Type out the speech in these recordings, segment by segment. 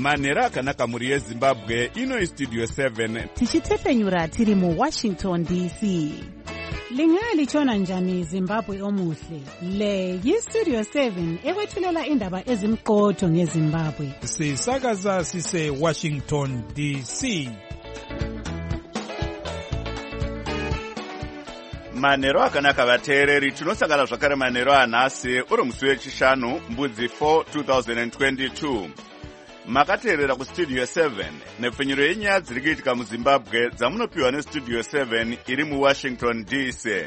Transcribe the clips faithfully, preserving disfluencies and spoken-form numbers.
manhero akanaka mhuri yezimbabwe. Ino Studio seven tichitepenyura tiri mu Washington D C. Lingalitshona njani Zimbabwe omuhle? Le yi-Studio seven ekwethulela indaba ezimqotho ngeZimbabwe. Sisakaza sise Washington D C. manhero akanaka vateereri, tinosangana zvakare manhero anhasi uri musi wechishanu mbudzi four two thousand twenty-two. Makateerera kustudio seven nepfenyuro yenyaya dziri kuitika muzimbabwe dzamunopiwa nestudio seven iri muwashington D C.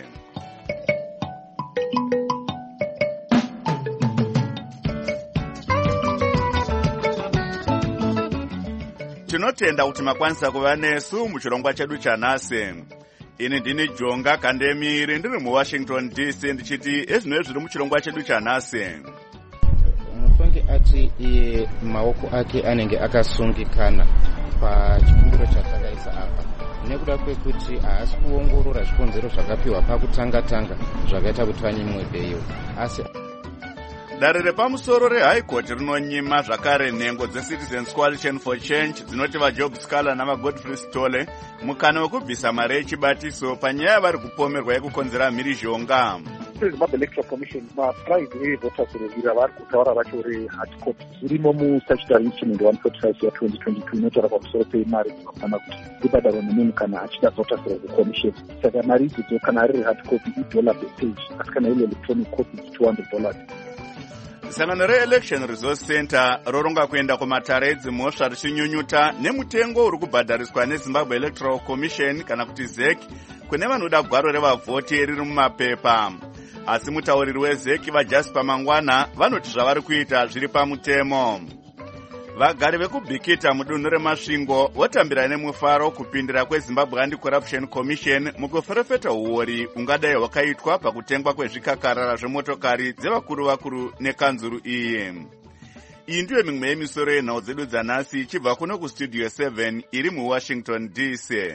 Tinotenda kuti makwanisa kuva nesu muchirongwa chedu chanhasi. Ini ndini Jonga Kandemiri ndiri muwashington D C ndichiti ezvinoi zviri muchirongwa chedu chanhasi. Mutongi ati iye maoko ake anenge akasungikana pachikumbiro chatakaisa apa nekuda kwekuti haasi kuongorora zvikonzero zvakapiwa pakutanga-tanga zvakaita kuti vanyimwe bheyo. Asi dare repamusoro rehigh court rinonyima zvakare nhengo dzeCitizens Coalition for Change dzinoti vaJob Scaler navaGodfrey Stole mukana wekubvisa mari yechibatiso panyaya vari kupomerwa yekukonzera mhirizhonga. Zimbabwe Electoral Commission mapride evoters revira vari kutaura vacho rehard copy zvirimo mustatutory instrument one forty-five ya twenty twenty-two inotaura pamusoro pemari dzinofana kuti dzibhadharwa nemunhu kana achida voters recommission. Saka mari idzodzo kana ari rehard copy idollar per page, asi kana iri electronic copy two hundred dollars. Sangano re-Election Resource Center roronga kuenda kumatare edzimhosva richinyunyuta nemutengo uri kubhadhariswa neZimbabwe Electoral Commission kana kuti Z E C kune vanoda gwaro revavhoti riri mumapepa. Asi mutauriri weZ E C vaJasper Mangwana vanoti zvavari kuita zviri pamutemo. Vagari vekubhikita mudunhu remasvingo votambira nemufaro kupindira kweZimbabwe Anti-Corruption Commission mukuferefeta uori ungadai hwakaitwa pakutengwa kwezvikakarara zvemotokari dzevakuru vakuru nekanzuru iyi. Iyi ndiyo mimwe yemisoro yenhau dzedu dzanhasi ichibva kuno kustudio seven iri muwashington D C.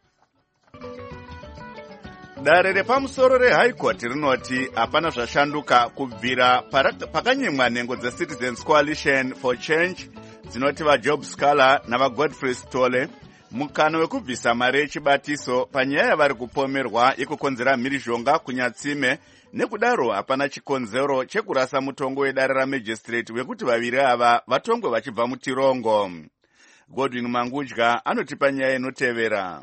Dare repamusoro reHigh Court rinoti hapana zvashanduka kubvira pakanyimwa nhengo dzeCitizens Coalition for Change dzinoti vaJob Scaler navaGodfrey Stole mukano wekubvisa mari yechibatiso panyaya yavari kupomerwa yekukonzera mhirizhonga kunyatsime. Nekudaro hapana chikonzero chekurasa mutongo wedare ramajistrate wekuti vaviri ava vatongwe vachibva mutirongo. Godwin Mangudya anotipa nyaya inotevera.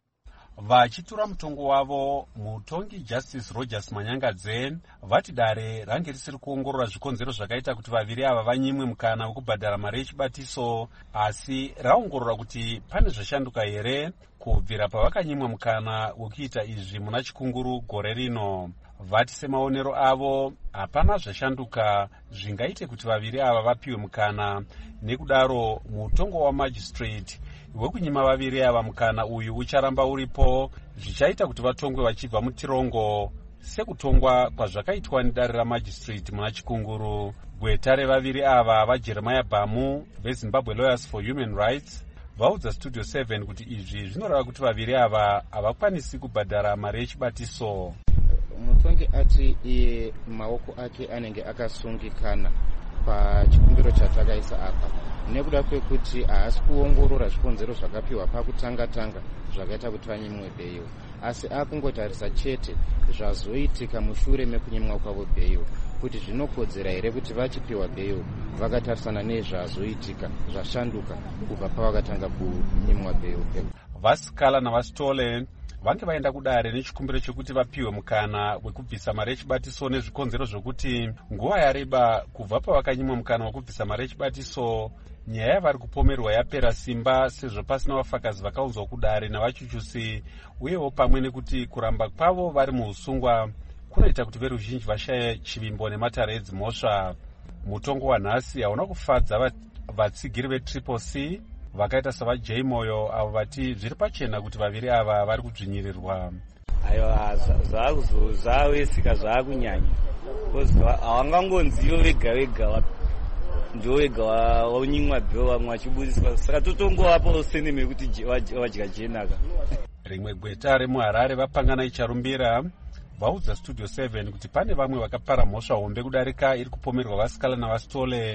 Vachitura mutongo wavo, mutongi Justice Rogers Manyangadze vati dare range risiri kuongorora zvikonzero zvakaita kuti vaviri ava vanyimwe mukana wekubhadhara mari yechibatiso, asi raongorora kuti pane zvashanduka here kubvira pavakanyimwa mukana wekuita izvi muna chikunguru gore rino. Vati semaonero avo hapana zvashanduka zvingaite kuti vaviri ava vapiwe mukana, nekudaro mutongo wamajistrate wekunyima vaviri ava mukana uyu ucharamba uripo, zvichaita kuti vatongwe vachibva mutirongo sekutongwa kwazvakaitwa nedare ramajistrate muna chikunguru. Gweta revaviri ava vaJeremiah Bamu veZimbabwe Lawyers for Human Rights vaudza Studio seven kuti izvi zvinoreva kuti vaviri ava havakwanisi kubhadhara mari yechibatiso. Mutongi ati iye maoko ake anenge akasungikana pachikumbiro chatakaisa apa nekuda kwekuti haasi kuongorora zvikonzero zvakapiwa pakutanga-tanga zvakaita kuti vanyimwe bheyo, asi akungotarisa chete zvazoitika mushure mekunyimwa kwavo bheyo kuti zvinokodzera here kuti vachipiwa bheyo vakatarisana nezvazoitika zvashanduka kubva pavakatanga kunyimwa bheyo. VaScaler navaStole vange vaenda kudare nechikumbiro chekuti vapiwe mukana wekubvisa mari yechibatiso nezvikonzero zvokuti nguva yareba kubva pavakanyimwa mukana wekubvisa mari yechibatiso, nyaya yavari kupomerwa yapera simba sezvo pasina vafakazi vakaunzwa kudare navachuchusi, uyewo pamwe nekuti kuramba kwavo vari muusungwa kunoita kuti veruzhinji vashaya chivimbo nematare edzimhosva. Mutongo wanhasi hauna kufadza vatsigiri veTriple C vakaita savaJ Moyo avo vati zviri pachena kuti vaviri ava vari kudzvinyirirwa. Aiwa, zvavesika zvaakunyanya havangangonziyo vega vega ndo vega waunyimwa bheyo vamwe vachibudiswa, saka totongovapawo seneme yekuti vadya jenaka. Rimwe gweta remuHarare vapangana icharumbira vaudza Studio seven kuti pane vamwe vakapara mhosva hombe kudarika iri kupomerwa vaScaler navaStole,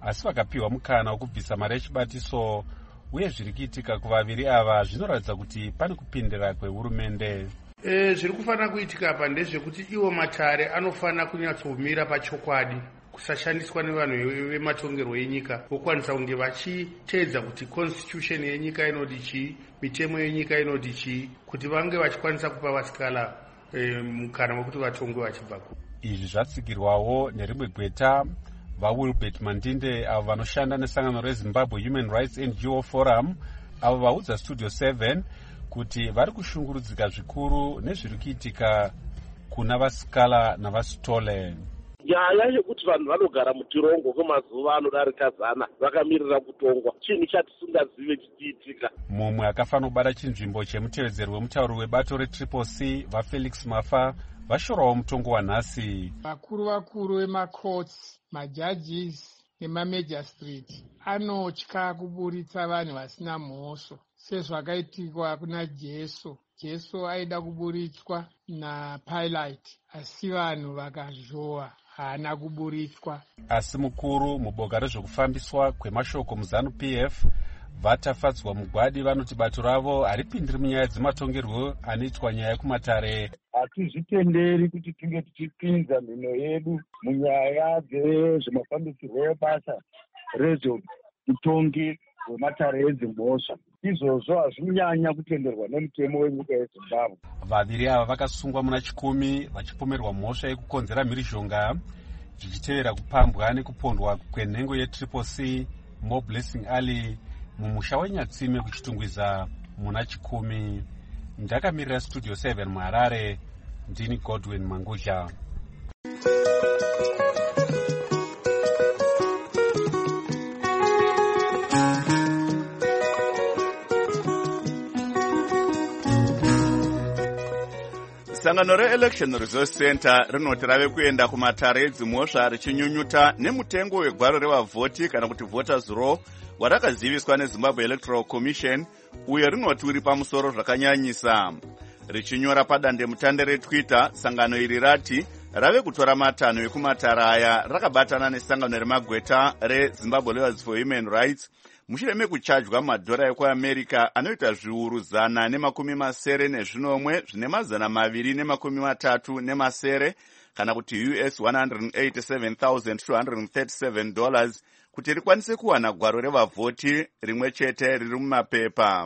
asi vakapiwa mukana wokubvisa mari yechibatiso, uye zviri kuitika kuvaviri ava zvinoratidza kuti pane kupindira kwehurumende. E, zviri kufanira kuitika apa ndezvekuti iwo matare anofanira kunyatsomira pachokwadi, kusashandiswa nevanhu vematongerwo enyika, vokwanisa kunge vachiteedza kuti constitution yenyika inoti chii, mitemo yenyika inoti chii, kuti vange vachikwanisa kupa vasikala e, mukana wekuti vatongwe vachibva ku. Izvi zvatsigirwawo nerimwe gweta vaWilbert Mandinde avo vanoshanda nesangano reZimbabwe Human Rights N G O Forum, avo vaudza Studio seven kuti vari kushungurudzika zvikuru nezviri kuitika kuna vasikala navasitole. Nyaya yekuti vanhu vanogara mutirongo kwemazuva anodarika zana vakamirira kutongwa chinhu chatisingazive chichiitika. Mumwe akafanira kubata chinzvimbo chemutevedzeri wemutauri webato reTriple C vaFelix Mafa vashorawo mutongo wanhasi. Vakuru vakuru vemacourts, majudges nemamagistrate anotya kuburitsa vanhu vasina mhosvo sezvakaitikwa kuna Jesu. Jesu aida kuburitswa naPilate asi vanhu vakazhowa, haana kuburitswa. Asi mukuru muboka rezvekufambiswa kwemashoko muZanu-P F vatafadzwa mugwadi vanoti bato ravo haripindiri munyaya dzematongerwo anoitwa nyaya yekumatare. Hatizvitenderi kuti tinge tichipinza mhino yedu munyaya dzezvemafambisirwo ebasa rezveutongi hwematare edzimhosva. Izvozvo hazvinyanya kutenderwa nemutemo wenyika yeZimbabwe. Vaviri ava vakasungwa muna chikumi vachipomerwa mhosva yekukonzera mhirizhonga, zvichitevera kupambwa nekupondwa kwenhengo yeTriple C Mo Blessing Ali mumusha weNyatsime kuchitungwiza muna chikumi. Ndakamirira Studio seven muHarare, ndini Godwin Mangudya. Sangano re-Election Resource Center rinoti rave kuenda kumatare edzimhosva richinyunyuta nemutengo wegwaro revavhoti kana kuti voters roll warakaziviswa neZimbabwe Electoral Commission, uyo rinoti uri pamusoro zvakanyanyisa. Richinyora padandemutande reTwitter, sangano iri rati rave kutora matanho ekumatare aya rakabatana nesangano remagweta reZimbabwe Lawyers for Human Rights mushure mekuchajwa madhora ekuAmerica anoita zviuru zana nemakumi masere nezvinomwe zvine mazana maviri nemakumi matatu nemasere kana kuti U S one hundred eighty-seven thousand two hundred thirty-seven dollars kuti rikwanise kuwana gwaro revavhoti rimwe chete riri mumapepa.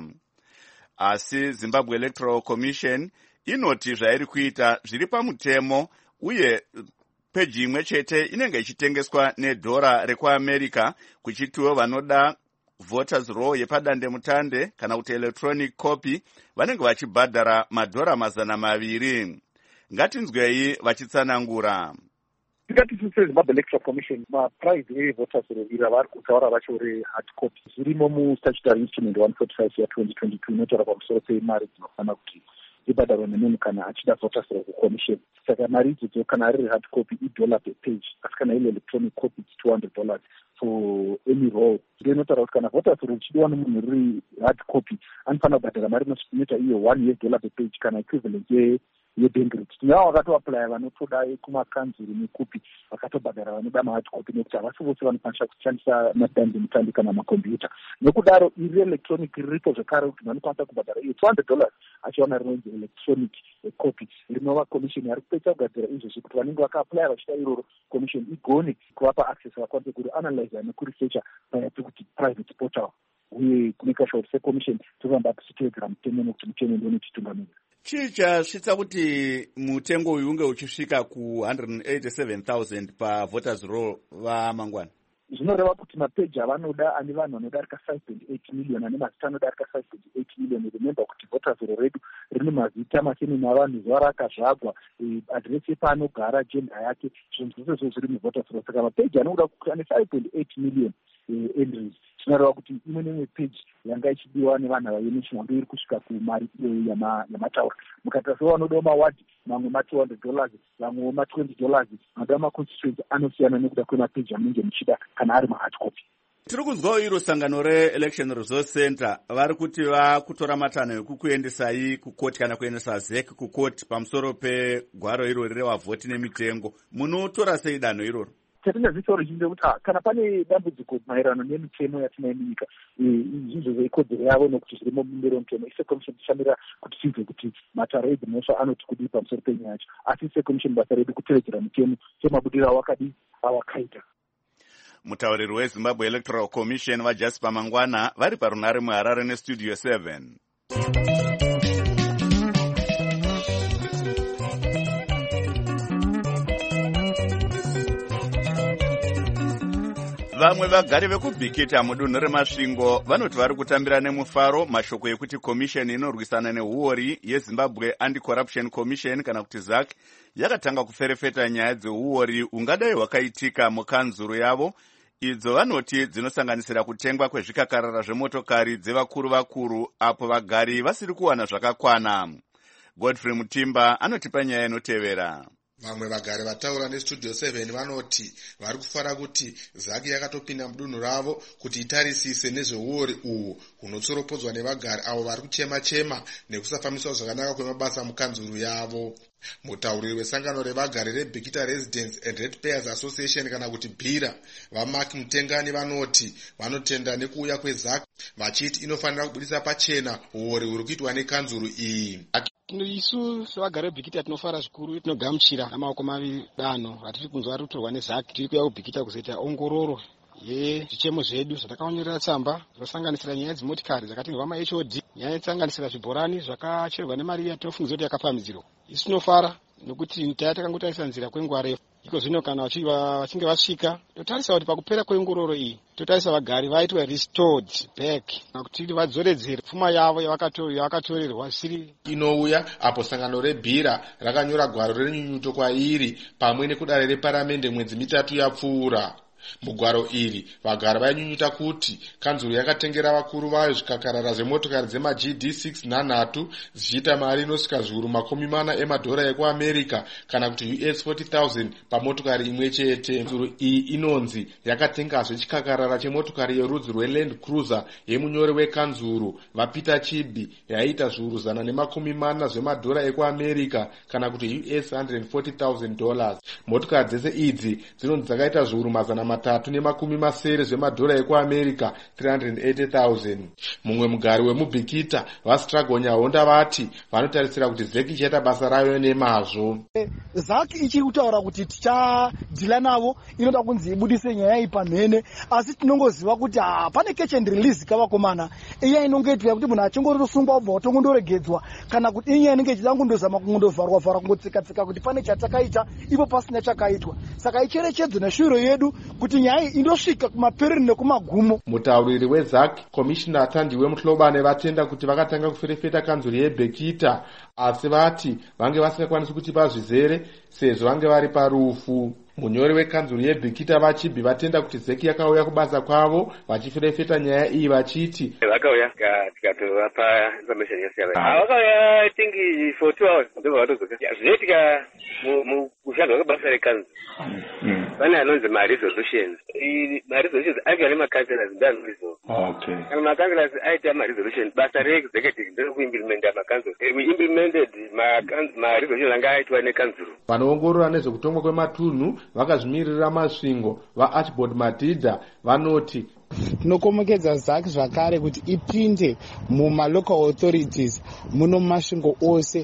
Asi Zimbabwe Electoral Commission inoti zvairi kuita zviri pamutemo, uye peji imwe chete inenge ichitengeswa nedhora rekuAmerica, kuchitiwo vanoda voters roll yepadande mutande kana kuti electronic copy vanenge vachibhadhara madhora mazana maviri. Ngatinzwei vachitsanangura. Tingati seZimbabwe Electoral Commission maprize evoters roll ira vari kutaura vacho rehard copy zvirimo mustatutory instrument one forty-five ya twenty twenty-two inotaura pamusoro pemari dzinofanira kuti ibhadharwa nemunhu kana achida voters roll kucommission. Saka mari idzodzo kana riri hard copy idollar per page, asi kana iri electronic copy it's two hundred dollars for any roll. Ndio inotaura kuti kana voters roll ichidiwa nemunhu riri hard copy anofanira kubhadhara mari inoita iyo one U S dollar per page kana equivalent ye yeBengrate. Tinavo vakatoaplaya vanotoda kumakanzuru nekupi vakatobhadhara vanoda mahard copy nekuti havasi vose vanokwanisa kushandisa madande mutande kana makombiyuta. Nokudaro iri electronic riripo zvekare kuti vanokwanisa kubhadhara iyo two hundred dollars achiwana rinonzi electronic copy. Rinova commission yari kupedza kugadzira izvozvo kuti vanenge vakaaplaya vachida iroro commission igone kuvapa access vakwanise kurianalyza nekurisearcha paya pekuti private portal, uye kumeka sure kuti secommission tovamba tichitevedzera mutemo nekuti mutemo ndiwo unotitungamira. Chii chasvitsa kuti mutengo uyu unge uchisvika ku one hundred eighty-seven thousand pavoters roll vamangwana? Zvinoreva kuti mapeji avanoda ane vanhu vanodarika five point eight million ane mazita anodarika five point eight million. Remember kuti voters roll redu rine mazita masene navanhu zuva rakazvagwa, adresi yepaanogara, gender yake, zvinhu zvose zviri muvoters roll. Saka mapeji anoda kuti ane five point eight million entries. Zvinoreva kuti imwe nemwe page yanga ichidiwa nevanhu vayemission ndo iri kusvika kumari yamataura. Mukatarisa vanodawo mawadhi, mamwe ma two hundred dollars, vamwewo ma twenty dollars. Vanoda maconstituency anosiyana nekuda kwemapeji anenge muchida kana ari mahard copy. Tiri kunzwawo iro sangano re-Election Resource Center vari kuti vakutora matanho ekukuendesai kukoti kana kuendesa Z E C kukoti pamusoro pegwaro irori revavhoti nemitengo. Munotora sei danho iroro? chatingazivisa ruzhinji kuti kana pane dambudziko maererano nemitemo yatinayo munyika izvizvo zveikodzero yavo nokuti zvirimo mumbero mutemo ise commission tichamira kuti tinzwe kuti matare edzimhosva anoti kudii pamusoro penyaya yacho, asi ise commission basa redu kutevedzera mutemo semabudiro awakadii awakaita. Mutauriri weZimbabwe Electoral Commission vaJasper Mangwana vari parunare muHarare nestudio seven. Vamwe vagari vekubhikita mudunhu reMasvingo vanoti vari kutambira nemufaro mashoko ekuti komisheni inorwisana neuori yeZimbabwe Anti-Corruption Commission kana kuti Z A C yakatanga kuferefeta nyaya dzeuori ungadai hwakaitika mukanzuru yavo, idzo vanoti dzinosanganisira kutengwa kwezvikakarara zvemotokari dzevakuru vakuru apo vagari vasiri kuwana zvakakwana. Godfrey Mutimba anotipa nyaya inotevera. Vamwe vagari vataura nestudio seven vanoti vari kufara kuti Z A C yakatopinda mudunhu ravo kuti itarisise nezveuori uhu hunotsoropodzwa nevagari avo vari kuchema-chema nekusafambiswa zvakanaka kwemabasa mukanzuru yavo. Mutauriri wesangano revagari reBhikita Residents and Ratepayers Association kana kuti bhira vaMaki Mutengani vanoti vanotenda nekuuya kweZ A C vachiti inofanira kubudisa pachena uori huri kuitwa nekanzuru iyi. Isu sevagari veBhikita tinofara zvikuru, tinogamuchira namaoko maviri danho ratiri kunzwa vari kutorwa neZ A C. Tiri kuuya kuBhikita kuzoita ongororo yezvichemo zvedu zvatakaonyorera tsamba zvinosanganisira nyaya dzimotikari dzakatengerwa maH O D, nyaya dzinosanganisira zvibhorani zvakacherwa nemari yatinofungidzwa kuti yakapamhidzirwa. Isu tinofara nokuti nyika takangotarisa nzira kwenguva refu. Iko zvino kana vachinge vasvika totarisa kuti pakupera kwengororo iyi totarisa vagari vaitwa restored back kuti vadzoredzere pfuma yavo yavakatorerwa siri inouya apo sangano rebhira rakanyora gwaro renyunyuto kwairi pamwe nekudare reparamende mwedzi mitatu yapfuura. Mugwaro iri vagari vainyunyuta kuti kanzuru yakatengera vakuru vayo zvikakarara zvemotokari dzemaG D six nhanhatu zichiita mari inosvika zviuru makumi mana emadhora ekuAmerica kana kuti U S forty thousand pamotokari imwe chete. Kanzuru iyi inonzi yakatengazve chikakarara chemotokari yerudzi rweLand Cruiser yemunyori wekanzuru vaPeter Chibi yaita zviuru zana nemakumi mana zvemadhora ekuAmerica kana kuti U S one hundred forty thousand dollars. Motokari dzese idzi dzinonzi dzakaita zviuru mazana matatu nemakumi masere zvemadhora ekuAmerica three hundred eighty thousand. Mumwe mugari wemuBhikita vaStragonya Honda vati vanotarisira kuti Z A C ichaita basa rayo nemazvo. Z A C ichiri kutaura kuti tichadhila navo, inoda kunzi ibudise nyaya iyi pamhene, asi tinongoziva kuti pane catch and release kavakomana iya inongoitwa kuti munhu achingorosungwa obva watongondoregedzwa kana kuti inyaya inenge ichida kundozama kungondovharwa vharwa kungotsika-tsika kuti pane chatakaita ipo pasina chakaitwa. Saka icherechedzo neshuro yedu kuti nyaya iyi indosvika kumaperero nekumagumo. Mutauriri weZ A C Commissioner Athandiwe Muhlobane vatenda kuti vakatanga kuferefeta kanzuru yeBhikita asi vati vange vasingakwanisi kuti pazvizere sezvo vange vari parufu. Munyori wekanzuru yeBhikita vaChibi vatenda kuti Z A C yakauya kubasa kwavo vachiferefeta nyaya iyi vachiti vakauya tikatovapa information yasiyana. Vakauya I think for two hours ndobva vatozoka. Zvinoitika mukushanda kwebasa rekanzuru vane anonzi maresolutions. Maresolutions aiva nemakanselas ndanorizo. Kana makanselas aita maresolutions basa reexecutive nderekuimplementa makanzuru. We implemented maresolutions anga aitwa nekanzuru. Vanoongorora nezvekutongwa kwematunhu vakazvimirira Masvingo vaArchibald Madhidha vanoti tinokomekedza Z A C zvakare kuti ipinde mumalocal authorities muno Masvingo ose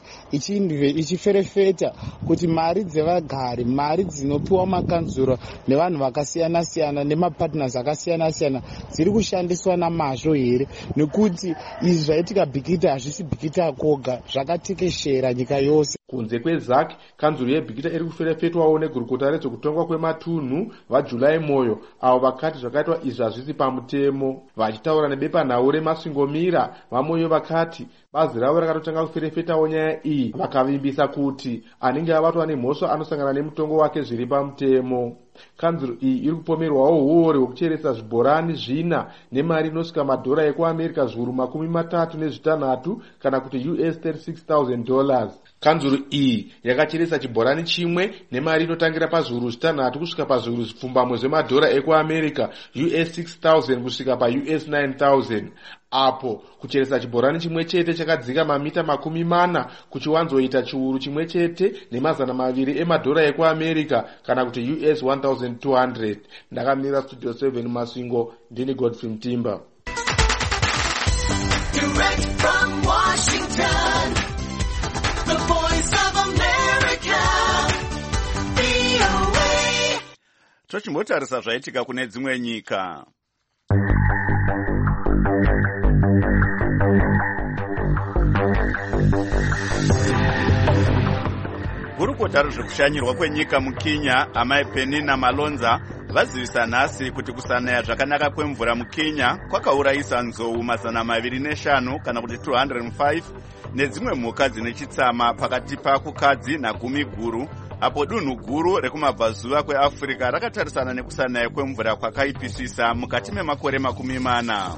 ichiferefeta kuti mari dzevagari, mari dzinopiwa makanzuro nevanhu vakasiyana siyana nemapartners akasiyana siyana dziri kushandiswa namazvo here, nekuti izvi zvaitika Bhikita hazvisi Bhikita koga, zvakatekeshera nyika yose. Kunze kweZ A C kanzuru yeBhikita iri kuferefetwawo negurukota rezvekutongwa kwematunhu vaJulai Moyo avo vakati zvakaitwa izvi hazvisi pamutemo. Vachitaura nebepanhau reMasvingo Mira vaMoyo vakati bazi ravo rakatotanga kuferefetawo nyaya iyi vakavimbisa kuti anenge abatwa nemhosva anosangana nemutongo wake zviri pamutemo. Kanzuru iyi iri kupomerwawo uori hwekucheresa zvibhorani zvina nemari inosvika madhora ekuAmerica zviuru makumi matatu nezvitanhatu kana kuti U S thirty-six thousand dollars. Kanzuru iyi yakacheresa chibhorani chimwe nemari inotangira pazviuru zvitanhatu kusvika pazviuru zvipfumbamwe zvemadhora ekuAmerica U S six thousand kusvika paU S nine thousand. apo kucheresa chibhorani chimwe chete chakadzika mamita makumi mana kuchiwanzoita chiuru chimwe chete nemazana maviri emadhora ekuamerica kana kuti U S one thousand two hundred. Ndakamira studio seven Masvingo, ndini Godfrey Mtimba. Direct from Washington, the voice of America, V O A. Tochimbotarisa zvaitika kune dzimwe nyika. Gurukota rezvekushanyirwa kwenyika muKenya, amai Penina Malonza vazivisa nhasi kuti kusanaya zvakanaka kwemvura muKenya kwakaurayisa nzou mazana maviri neshanu kana kuti two hundred five nedzimwe mhuka dzine chitsama pakati pakukadzi nagumi guru, apo dunhu guru rekumabvazuva kweAfrica rakatarisana nekusanaya kwemvura kwakaipisisa mukati memakore makumi mana.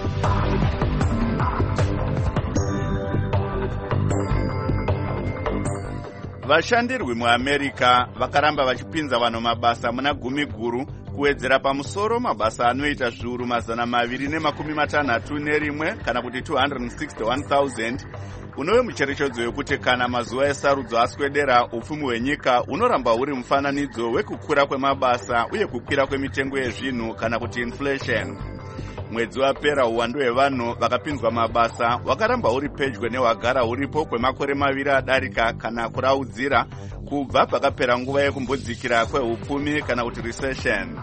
Vashandirwi muAmerica vakaramba vachipinza vanhu mabasa muna gumi guru kuwedzera pamusoro mabasa anoita zviuru mazana maviri nemakumi matanhatu nerimwe kana kuti two hundred sixty-one thousand, unove mucherechedzo wekuti kana mazuva esarudzo aswedera upfumi hwenyika unoramba huri mufananidzo wekukura kwemabasa uye kukwira kwemitengo yezvinhu kana kuti inflation. Mwedzi wapera uwandu hwevanhu vakapinzwa mabasa hwakaramba huri pedyo nehwagara huripo kwemakore maviri adarika kana kuraudzira kubva pakapera nguva yekumbodzikira kwehupfumi kana kuti recession.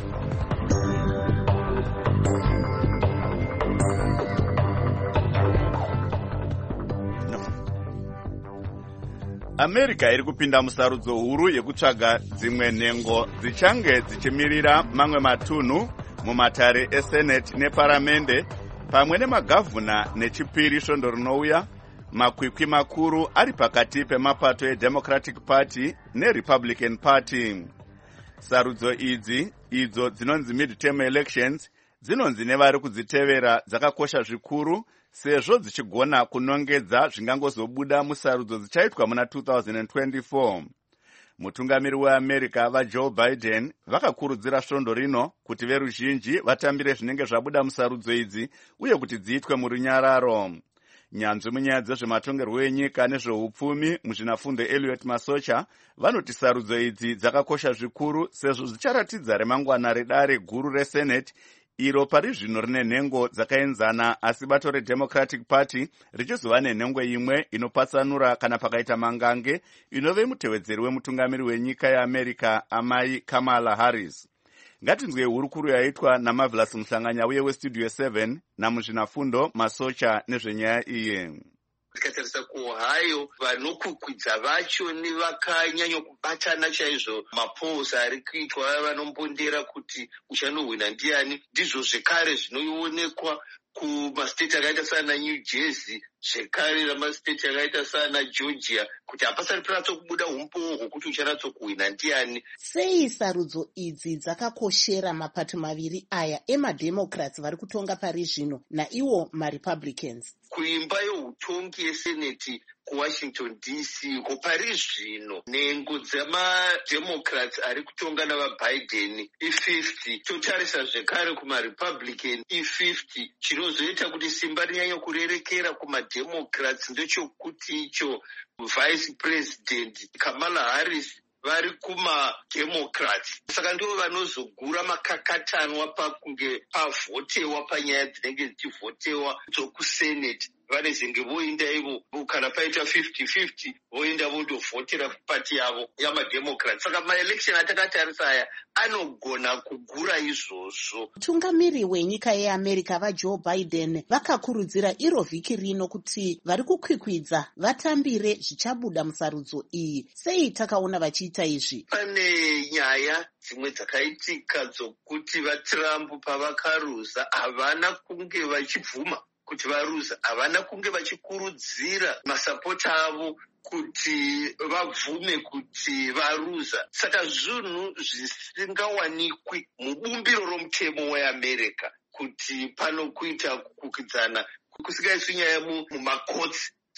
America iri kupinda musarudzo huru yekutsvaga dzimwe nhengo dzichange dzichimirira mamwe matunhu mumatare eSenate neparamende pamwe nemagavhuna nechipiri svondo rinouya, makwikwi makuru ari pakati pemapato eDemocratic Party neRepublican Party. Sarudzo idzi idzo dzinonzi midterm elections dzinonzi nevari kudzitevera dzakakosha zvikuru sezvo dzichigona kunongedza zvingangozobuda musarudzo dzichaitwa muna two thousand twenty-four. Mutungamiri weAmerica vaJoe Biden vakakurudzira svondo rino kuti veruzhinji vatambire zvinenge zvabuda musarudzo idzi uye kuti dziitwe murunyararo. Nyanzvi munyaya dzezvematongerwo enyika nezveupfumi muzvinafundo Elliot Masocha vanoti sarudzo idzi dzakakosha zvikuru sezvo dzicharatidza remangwana redare guru reSenate iro pari zvino rine nhengo dzakaenzana, asi bato reDemocratic Party richizova nenhengo imwe inopatsanura kana pakaita mangange inove mutevedzeri wemutungamiri wenyika yeAmerica amai Kamala Harris. Ngatinzwe hurukuru yaitwa naMarvelous Muhlanganya uye weStudio seven namuzvinafundo Masocha nezvenyaya iyi. Tikatarisa kuOhio vanokukwidza vacho nevakanyanya kubatana chaizvo mapolls ari kuitwa vanombondera kuti uchanohwina ndiani, ndizvo zvekare zvinoonekwa kumastate akaita sana New Jersey, zvekare namastate akaita sana Georgia, kuti hapasati panatsokubuda umbowo hwokuti uchanatsokuhwina ndiani. Sei sarudzo idzi dzakakoshera mapato maviri aya emademocrats vari kutonga pari zvino naiwo marepublicans? Kuimba yeutongi yeseneti kuWashington D C ko pari zvino nhengo dzemademocrats ari kutonga navaBiden i-fifty, totarisa zvekare kumarepublican i-fifty. Chinozoita kuti simba rinyanya kurerekera kumademocrats ndechokuti icho vice president Kamala Harris vari kumademocrats, saka ndivo vanozogura makakatanwa pakunge pavhotewa panyaya dzinenge dzichivhotewa dzokusenate. Vanezenge voenda ivo kana paita fifty fifty voenda vondovhotera pati yavo yamademocrats. Saka maelection atakatarisa aya anogona kugura izvozvo. Mutungamiri wenyika yeAmerica vaJoe Biden vakakurudzira iro vhiki rino kuti vari kukwikwidza vatambire zvichabuda musarudzo iyi. Sei takaona vachiita izvi? Pane nyaya dzimwe dzakaitika dzokuti vaTrump pavakaruza havana kunge vachibvuma kuti varuza, havana kunge vachikurudzira masapota avo kuti vabvume kuti varuza. Saka zvinhu zvisingawanikwi mubumbiro romutemo weAmerica kuti pano kuita kukwikwidzana kusingaiswi nyaya mumakotsi.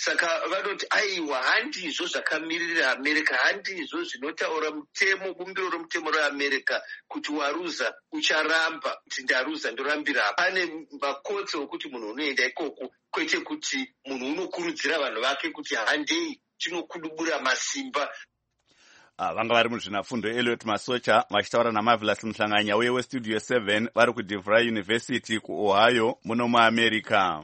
saka vanoti aiwa handizvo zvakamirira america, handizvo zvinotaura mutemo, bumbiro romutemo reamerica kuti waruza ucharamba, kuti ndaruza ndorambira. Pane makotsi okuti munhu unoenda ikoko, kwete kuti munhu unokurudzira vanhu vake kuti handei tinokudubura masimba. Uh, vanga vari muzvinafundo Elliot Masocha vachitaura naMarvelous Muhlanganya uye westudio seven vari kuDeVry University kuOhio muno muAmerica.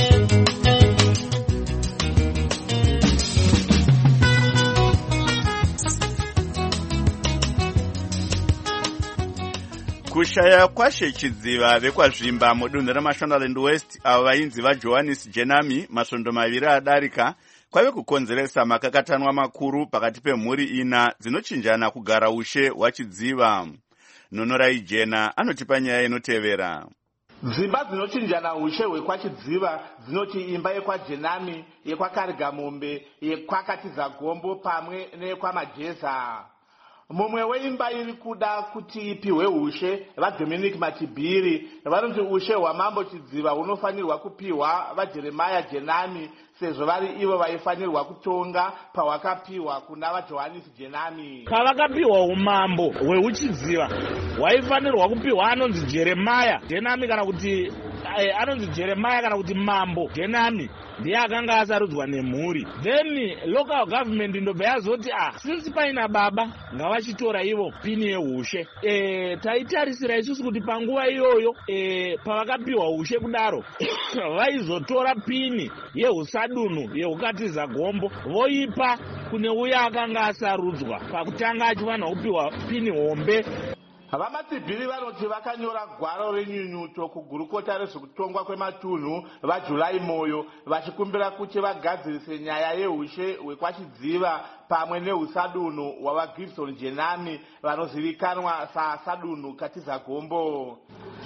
Kushaya kwashe chidziva vekwazvimba mudunhu raMashonaland West avo vainzi vaJohannes Jenami masvondo maviri adarika kwave kukonzeresa makakatanwa makuru pakati pemhuri ina dzinochinjana kugara ushe hwachidziva. Nonorai Jena anotipa nyaya inotevera. Dzimba dzinochinjana ushe hwekwachidziva dzinoti imba yekwaJenami, yekwakarigamombe, yekwakatizagombo pamwe neyekwamajeza. Mumwe weimba iri kuda kuti ipiwe ushe vaDominic Matibiri vanoti ushe hwamambo chidziva hunofanirwa kupiwa vaJeremiah Jenami sezvo vari ivo vaifanirwa kutonga pahwakapiwa kuna vaJohannes Jenami. Pavakapiwa umambo hweuchidziva hwaifanirwa kupiwa anonzi Jeremiah Jenami kana kuti eh, anonzi Jeremiah kana kuti mambo Jenami ndiye akanga asarudzwa nemhuri. Then local government ndobva yazoti ah since paina baba ngavachitora ivo pini yeushe. E, taitarisira isusu kuti panguva iyoyo e, pavakapiwa ushe kudaro vaizotora pini yehusadunu yehukatizagombo voipa kune uya akanga asarudzwa pakutanga achifanirwa kupiwa pini hombe. Vamatibhiri vanoti vakanyora gwaro renyunyuto kugurukota rezvekutongwa kwematunhu vaJulai Moyo vachikumbira kuti vagadzirise nyaya yeushe hwekwachidziva pamwe nehusadunhu hwavaGibson Jenami vanozivikanwa sasadunhu Katizagombo.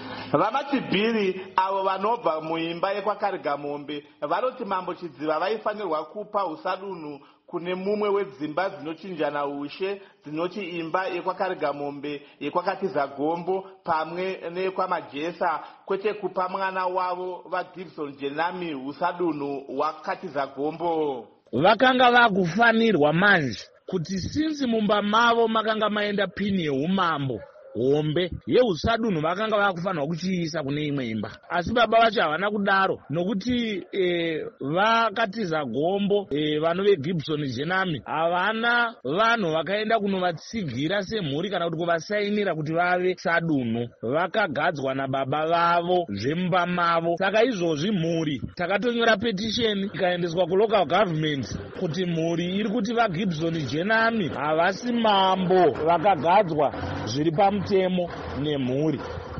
Vamatibhiri avo vanobva muimba yekwakarigamombe vanoti mambo chidziva vaifanirwa kupa husadunhu kune mumwe wedzimba dzinochinjana ushe dzinoti imba yekwakarigamombe, yekwakatizagombo pamwe neyekwamajesa, kwete kupa mwana wavo vaGibson Jenami husadunhu hwakatizagombo. Vakanga vakufanirwa manje kuti sinzi mumba mavo makanga maenda pini yeumambo hombe yehusadunhu vakanga vakufanirwa kuchiisa kune imwe imba, asi baba vacho havana kudaro nokuti e, vakatizagombo e, vano veGibson Jenami havana vanhu vakaenda kunovatsigira semhuri kana kuti kuvasainira kuti vave sadunhu, vakagadzwa nababa vavo zvemumba mavo. Saka izvozvi mhuri takatonyora petition ikaendeswa kulocal government kuti mhuri iri kuti vaGibson Jenami havasi mambo vakagadzwa zviri pamutemo nemhuri.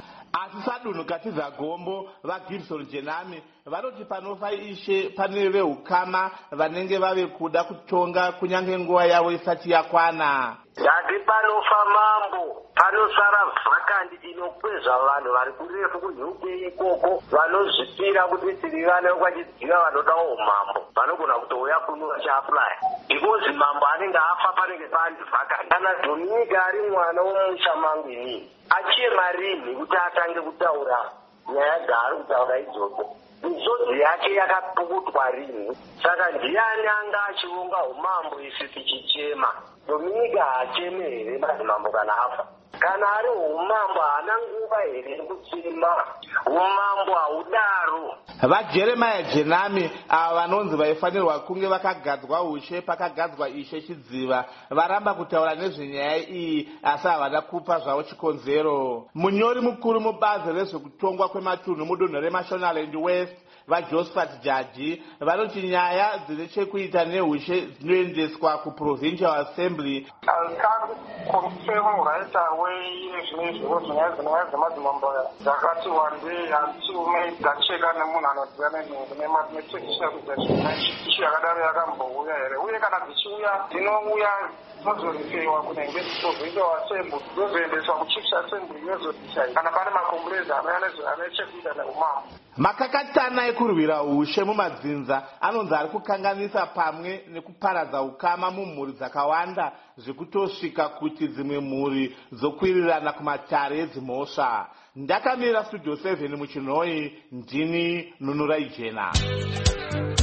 Asi sadunhu Katizagombo vaGibson Jenami vanoti panofa ishe pane vehukama vanenge vave kuda kutonga kunyange nguva yavo isati yakwana. Dati panofa mambo panosara vhakandi inokwezva vanhu vari kurefu kunyuke ikoko vanozvipira kuti tiri vana vekwachidziva vanodawo umambo vanogona kutouya kuno vachiaplaya because mambo anenge afa panenge pani vhakandi. Kana Dominika ari mwana womusha mangu inini achema rini kuti atange kutaura nyaya dzaari kutaura idzodzo, misodzi yake yakapukutwa rini? Saka ndiani anga achionga umambo isi tichichema? Dominika haacheme here madzimambo kana afa? Kana ari umambo haana nguva here yekuchema? Umambo haudaro. VaJeremiah Jenami ava vanonzi vaifanirwa kunge vakagadzwa ushe pakagadzwa ishe chidziva varamba kutaura nezvenyaya iyi asi havana kupa zvavo chikonzero. Munyori mukuru mubazi rezvekutongwa kwematunhu mudunhu reMashonaland West vaJosephat Jaji vanoti nyaya dzine chekuita neushe dzinoendeswa kuProvincial Assembly. I can't confirm right away nezvinezvi nyaya dzinyaya dzemadzimambo dzakati wandei hatiume dzacheka nemunhu anodziva netekisha kuti ishu yakadaro yakambouya here, uye kana dzichiuya dzinouya dzinozoreferwa kunenge Provincial Assembly dzozoendeswa kuChiefs Assembly yozodisa kana pane makomburezi ane chekuita neumambo. Makakatana ekurwira ushe mumadzinza anonzi ari kukanganisa pamwe nekuparadza ukama mumhuri dzakawanda zvekutosvika kuti dzimwe mhuri dzokwirirana kumatare edzimhosva. Ndakamira studio seven muchinhoi, ndini Nunurai Jena.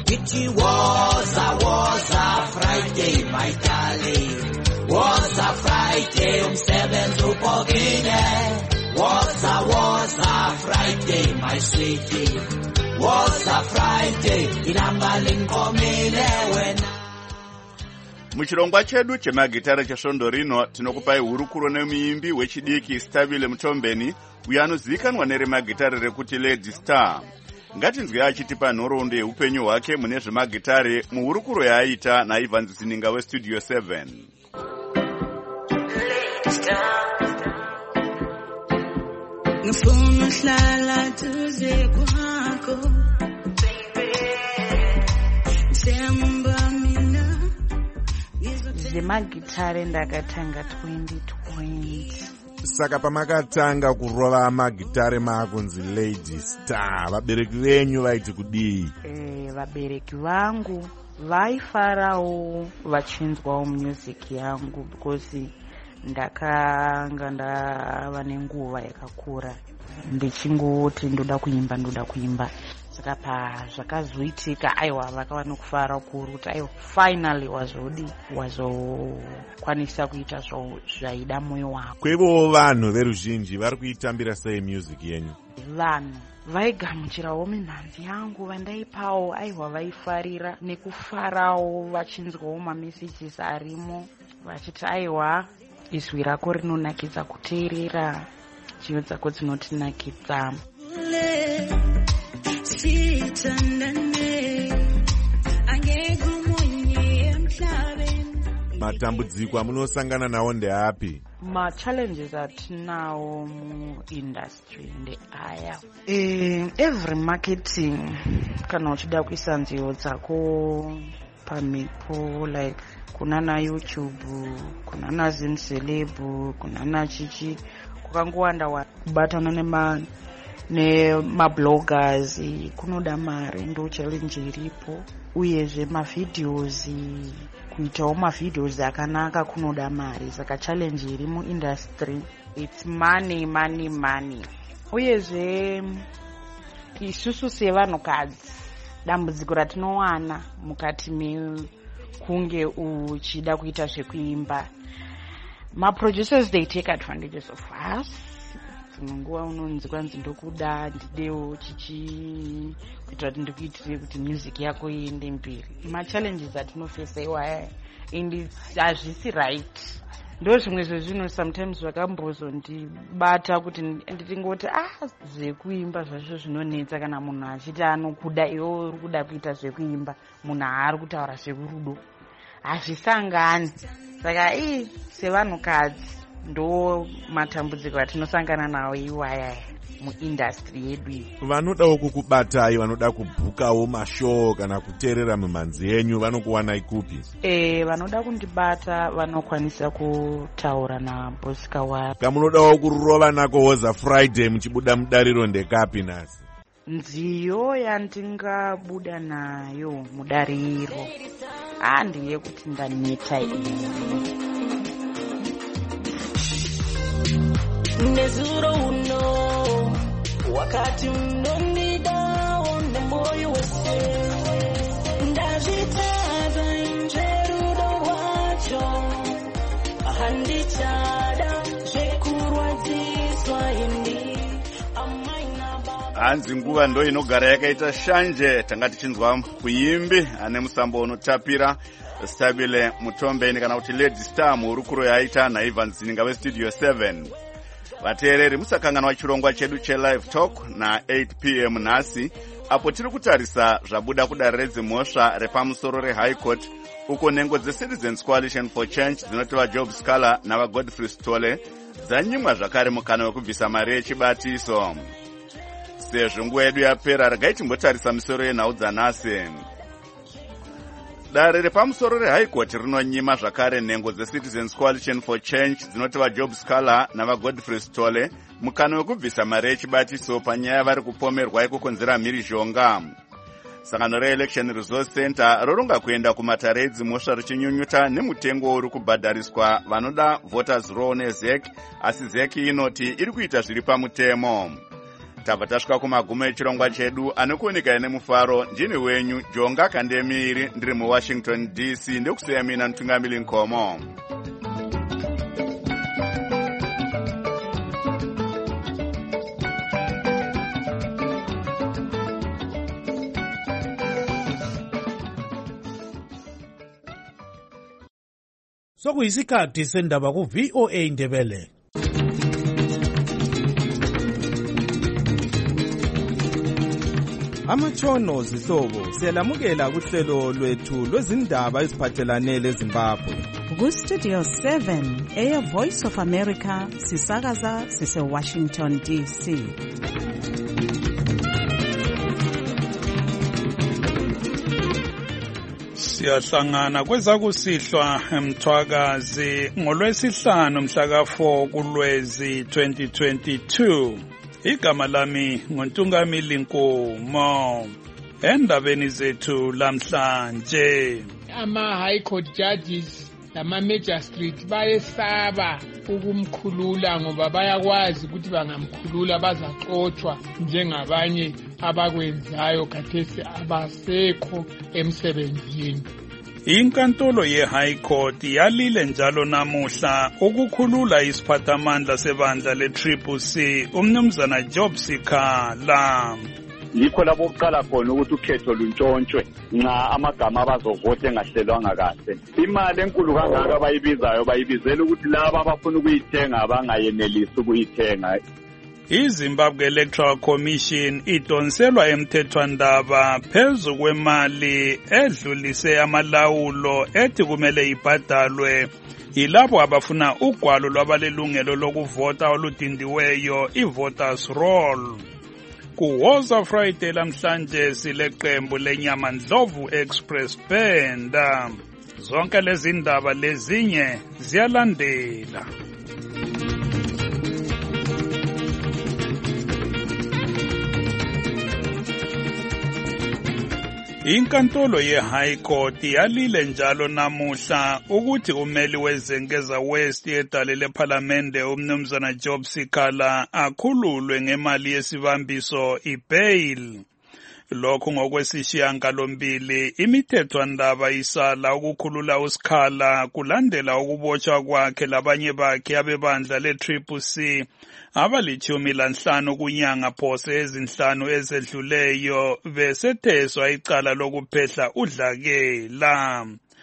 It was a, was a Friday, my darling. Was a Friday, umsebenzi upokile. Was a, was a Friday, my sweetie. Was a Friday, inamba linkomile wena. Muchirongwa chedu chemagitara chesvondo rino tinokupai hurukuro nemuimbi wechidiki Stabile Mutombeni uyo anozivikanwa neremagitare rekuti Lady Star. Ngatinzwe achitipa nhoroondo yeupenyu hwake mune zvemagitare muhurukuro yaaita naIvan Zininga weStudio seven. Ngifuna uhlala duze kwakho Semba mina zvemagitare ndakatanga twenty twenty. Saka pamakatanga kurova magitare makunzi Lady Star, vabereki venyu vaiti kudii? Eh, vabereki vangu vaifarawo vachinzwawo music yangu because ndakanga ndava nenguva yakakura ndichingoti ndoda kuimba ndoda kuimba. Saka pazvakazoitika aiwa vakava nokufara kuru kuti aiwa finally wazodi wazokwanisa kuita zvaida mwoyo wako. Kwevo vanhu veruzhinji vari kuitambira sei music yenyu? Vanhu vaigamuchirawo mimhanzi yangu vandaipawo aiwa vaifarira nekufarawo vachinzwawo mamessages arimo vachiti aiwa izwi rako rinonakidza kuteerera nziyo dzako dzinotinakidza. Matambudziko amunosangana nawo ndeapi? Ma-challenges atinawo mu-industry ndeaya. Eh, every marketing kana uchida kuisa nziyo dzako pamhepo like kunana YouTube, kunana Zinceleb, kunana chichi kukangowanda kubatana nema nemabloggers kunoda mari ndo challenge iripo uyezve mavideos kuitawo mavideos akanaka kunoda mari saka challenge iri muindustry it's money money money uyezve isusu sevanhukadzi dambudziko ratinowana mukati mekunge uchida kuita zvekuimba maproducers they take advantages of us. Nguva unonzi kwanzi ndokuda ndidewo chichi kuitira kuti ndikuitire kuti music yako iende mberi. Ma-challenges atinofesa iwaya and hazvisi right. Ndo zvimwe zvezvino sometimes zvakambozondibata kuti nditingoti ah zvekuimba zvacho zvinonetsa kana munhu achiti anokuda iwe uri kuda kuita zvekuimba munhu haari kutaura zvekurudo hazvisangani. Saka ii sevanhukadzi ndo matambudziko atinosangana nawo iwaya muindustry yedu iyi. Vanodawo kukubatai, vanoda kubhukawo mashow kana kuteerera mimhanzi yenyu vanokuwanai kupi? Eh, vanoda kundibata vanokwanisa kutaura nabosika wavo. Kamunodawo kurova nako Woza Friday muchibuda mudariro ndekapi nhasi? Nziyo yandingabuda nayo mudariro handiye kuti ndaneta ini. Nezuro uno wakati unonida one moyo wese ndazvitadza injerudo wacho handichada zvekurwadziswa indi amaina baba. Hanzi nguva ndo inogara yakaita shanje tanga tichinzwa kuimbi ane musambo unotapira Stabile Mutombeni kana kuti Lady Star muhurukuro yaaita naIvan Zininga weStudio seven. Vateereri musakanganwa chirongwa chedu chelive talk na eight p m nhasi apo tiri kutarisa zvabuda kudare redzimhosva repamusoro reHigh Court uko nhengo dzeCitizens Coalition for Change dzinoti vaJob Scaler navaGodfrey Stole dzanyimwa zvakare mukana wekubvisa mari yechibatiso. Sezvo nguva yedu yapera regai timbotarisa misoro yenhau dzanhasi. Dare repamusoro reHigh Court rinonyima zvakare nhengo dzeCitizens Coalition for Change dzinoti vaJob Scaler navaGodfrey Stole mukana wekubvisa mari yechibatiso panyaya vari kupomerwa ikukonzera mhirizhonga. Sangano reElection Resource Center roronga kuenda kumatare edzimhosva richinyunyuta nemutengo uri kubhadhariswa vanoda voters roll neZEC, asi ZEC inoti iri kuita zviri pamutemo. tabva tasvika kumagumo echirongwa chedu anokuoneka nemufaro. ndini wenyu Jonga Kandemiri, ndiri muWashington D C. ndekusiya mina Ntungamili Nkomo. Sokuyisikhathi sendaba ku V O A Ndebele. Amatshono zihlobo siyalamukela kuhlelo lwethu lwezindaba eziphathelane leZimbabwe. Ku Studio seven, Air Voice of America, sisakaza sise Washington D C. Siyahlangana kwezakusihlwa eMthwakazi ngolwesihlanu mhla ka four kuLwezi twenty twenty-two. Igama lami nguNtungamili Nkomo. Endabeni zethu lamhlanje, ama high court judges lama magistrate bayesaba ukumkhulula ngoba bayakwazi ukuthi bangamkhulula bazaxoxwa njengabanye abakwenzayo khathesi abasekho emsebenzini. Inkantolo ye-High Court yalile njalo namuhla ukukhulula isiphathamandla sebandla le-Triple C umnumzana Job Sikhala. Yikho lapho oqala khona ukuthi ukhetho luntshontshwe nxa amagama abazovota engahlelwanga kahle. Imali enkulu kangaka abayibizayo bayibizela ukuthi laba abafuna ukuyithenga bangayenelisi ukuyithenga. iZimbabwe Electoral Commission idonselwa emthethwandaba phezu kwemali edlulise amalawulo ethi kumele ibhadalwe yilabo abafuna ugwalo lwabalelungelo lokuvota oludindiweyo i-voters roll. Kuwoza Friday lamhlanje sileqembu lenyama Ndlovu Express Band. Zonke lezi ndaba lezinye ziyalandela. Inkantolo ye-High Court yalile njalo namuhla ukuthi umeli wezengeza West yedale lephalamende umnumzana Job Sikhala akhululwe ngemali yesibambiso i-bail. Lokhu ngokwesishiyangalombili imithethwandaba isala ukukhulula uSikhala kulandela ukubotshwa kwakhe labanye bakhe abebandla le-Triple C abalitshumi lanhlanu kunyanga phose ezinhlanu ezedluleyo besetheswa icala lokuphehla udlakela.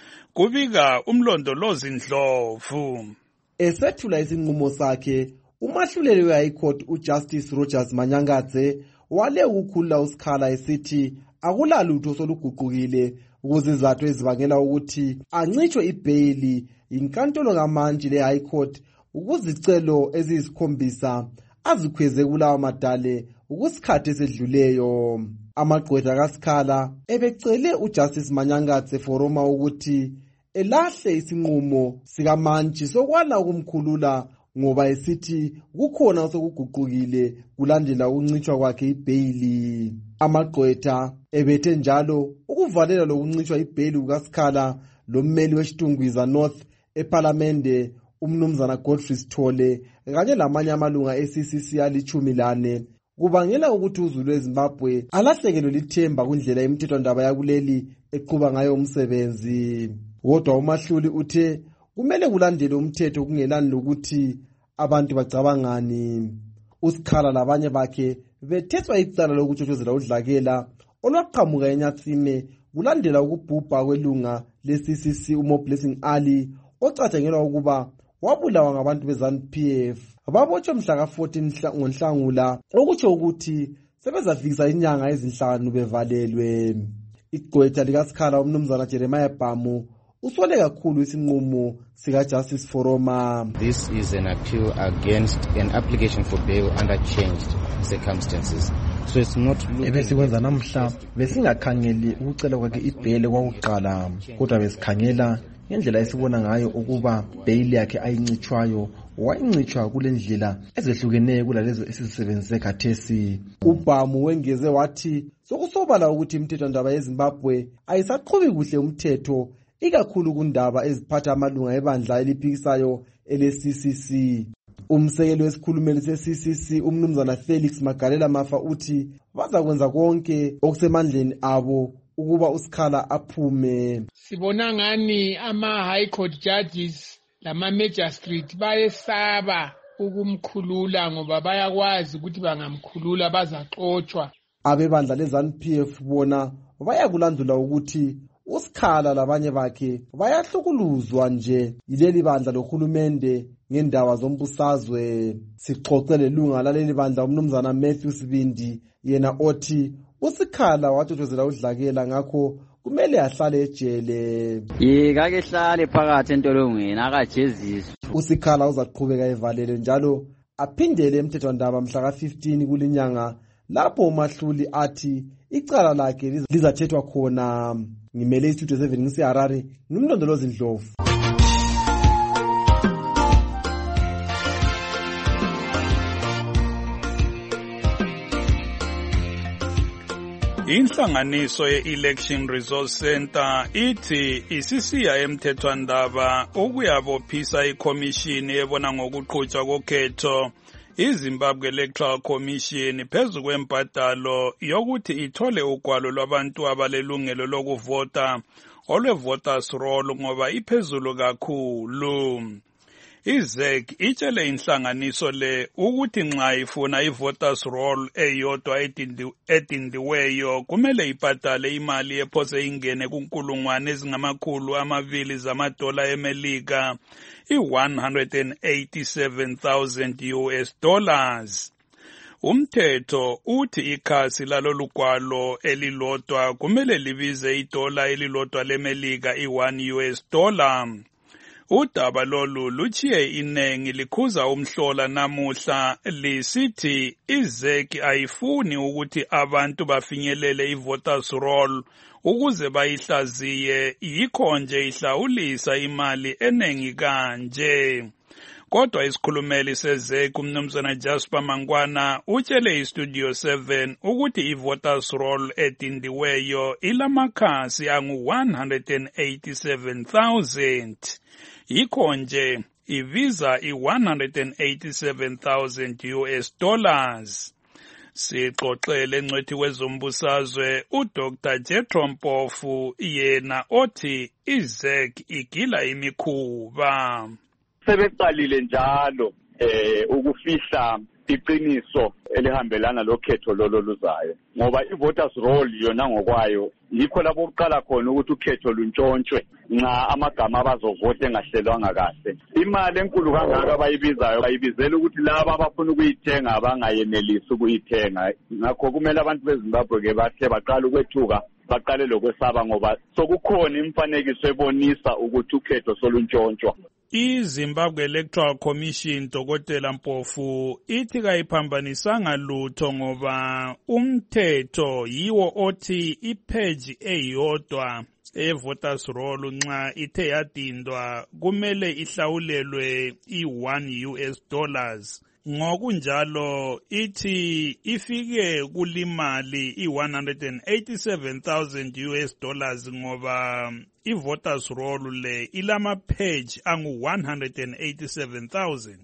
Kubika umlondolozi Ndlovu. Esethula isinqumo sakhe, umahluleli we-High Court uJustice Rogers Manyangadze wale ukukhulula uSikhala esithi akulalutho soluguqukile ukuzizathu ezibangela ukuthi ancitshwe ibhayili inkantolo ngamanje le-High Court ukuzicelo eziyisikhombisa azikhweze kulawa madale ukusikhathi esedluleyo. Amagqwetha kaSikhala ebecele uJustice Manyangadze foroma ukuthi elahle isinqumo sikamantshi sokwala ukumkhulula ngoba esithi kukhona osokuguqukile kulandela ukuncitshwa kwakhe ibhayili. Amagqwetha ebethe njalo ukuvalela lokuncitshwa ibhayili kukaSikhala lommeli wesitungwiza North ePhalamende umnumzana Godfrey Sithole kanye lamanye amalunga e-C C C alichumi lane kubangela ukuthi uzulu weZimbabwe alahlekelwe lithemba kundlela imithethwandaba yakuleli eqhuba ngayo umsebenzi. Kodwa umahluli uthe kumele kulandele umthetho kungelani lokuthi abantu bacabangani. uSikhala labanye bakhe bethethwa icala lokutshotshozela udlakela olwaqhamuka eNyatsime kulandela ukubhubha kwelunga le-C C C uMo Blessing Ali ocatshangelwa ukuba wabulawa ngabantu beZANU P F. Babotshwe mhla ka fourteen ngoNhlangula okutsho ukuthi sebezafikisa inyanga ezinhlanu bevalelwe. Igqwetha likaSikhala umnumzana Jeremiah Bhamu usole kakhulu isinqumo sika Justice Foroma. This is an appeal against an application for bail under changed circumstances. So it's not ebesikwenza namhla besingakhangeli ukucela kwakhe ibhele kwakuqala kodwa besikhangela ngendlela esibona ngayo ukuba bail yakhe ayincitshwayo wayincitshwa kule ndlela ezehlukeneyo kulalezo esizisebenzise khathesi. uBhamu wengeze wathi sokusobala ukuthi imithethwandaba yeZimbabwe ayisaqhubi kuhle umthetho ikakhulu kundaba eziphatha amalunga ebandla eliphikisayo ele-C C C. Umsekeli wesikhulumeli se-C C C umnumzana Felix Magalela Mafa uthi bazakwenza konke okusemandleni abo ukuba uSikhala aphume. Sibona ngani ama high court judges lama magistrate bayesaba ukumkhulula ngoba bayakwazi ukuthi bangamkhulula bazaxotshwa. Abebandla leZANU P F bona bayakulandula ukuthi uSikhala labanye bakhe bayahlukuluzwa nje yileli bandla lohulumende ngendaba zombusazwe. Sixoxele lunga laleli bandla umnumzana Matthew Sibindi yena othi uSikhala wathokozela udlakela ngakho kumele ahlale ejele. Yikake hlale phakathi entolongweni akajeziswa. uSikhala uzaqhubeka evalele njalo aphindele emthethwandaba mhla ka fifteen kulinyanga lapho uMahluli athi icala lakhe lizathethwa khona. Ngimele istudio seven ngisiHarare ngimlondolozi Ndlovu. Inhlanganiso ye-Election Resource Center ithi isisiya emthethwandaba ukuyabophisa ikhomishini ebona ngokuqhutshwa kokhetho iZimbabwe Electoral Commission phezu kwembadalo yokuthi ithole ugwalo lwabantu abalelungelo lokuvota olwe-voters roll ngoba iphezulu kakhulu. I-Z E C itshele inhlanganiso le ukuthi nxa ifuna i-voters roll eyodwa edindiweyo kumele ibhadale imali ephose ingene kunkulungwane ezingamakhulu amabili zamadola emelika i-one hundred eighty-seven thousand U S dollars. Umthetho uthi ikhasi lalolugwalo elilodwa kumele libize idola elilodwa lemelika i-one U S dollar. Udaba lolu luchiye inengi likhuza umhlola namuhla lisithi i-Z E C ayifuni ukuthi abantu bafinyelele i-voters roll ukuze bayihlaziye yikho nje ihlawulisa imali enengi kanje. Kodwa isikhulumeli se-Z E C umnumzana Jasper Mangwana utshele iStudio seven ukuthi i-voters roll edindiweyo ilamakhasi angu-one hundred eighty-seven thousand. Yikho nje ibiza i-one hundred eighty-seven thousand U S dollars. Sixoxele ngcwethi wezombusazwe uDoctor Jethro Mpofu yena othi i-Z E C igila imikhuba. Sebeqalile njalo eh ukufihla iqiniso elihambelana lokhetho lolo luzayo ngoba i-voters roll yona ngokwayo yikho lapho uqala khona ukuthi ukhetho luntshontshwe nxa amagama abazovota engahlelwanga kahle. Imali enkulu kangaka abayibizayo bayibizela ukuthi laba abafuna ukuyithenga abangayenelisi ukuyithenga. Ngakho kumele abantu beZimbabwe ke bahle baqala ukwethuka baqale lokwesaba ngoba sokukhona imfanekiso ebonisa ukuthi ukhetho soluntshontshwa. iZimbabwe Electoral Commission Dokotela Mpofu ithi kayiphambanisanga lutho ngoba umthetho yiwo othi ipage eyodwa e-voters roll nxa ithe yadindwa kumele ihlawulelwe i-one U S dollars. Ngokunjalo ithi ifike kulimali i-one hundred eighty-seven thousand U S dollars ngoba i-voters roll le ilama page angu-one hundred eighty-seven thousand.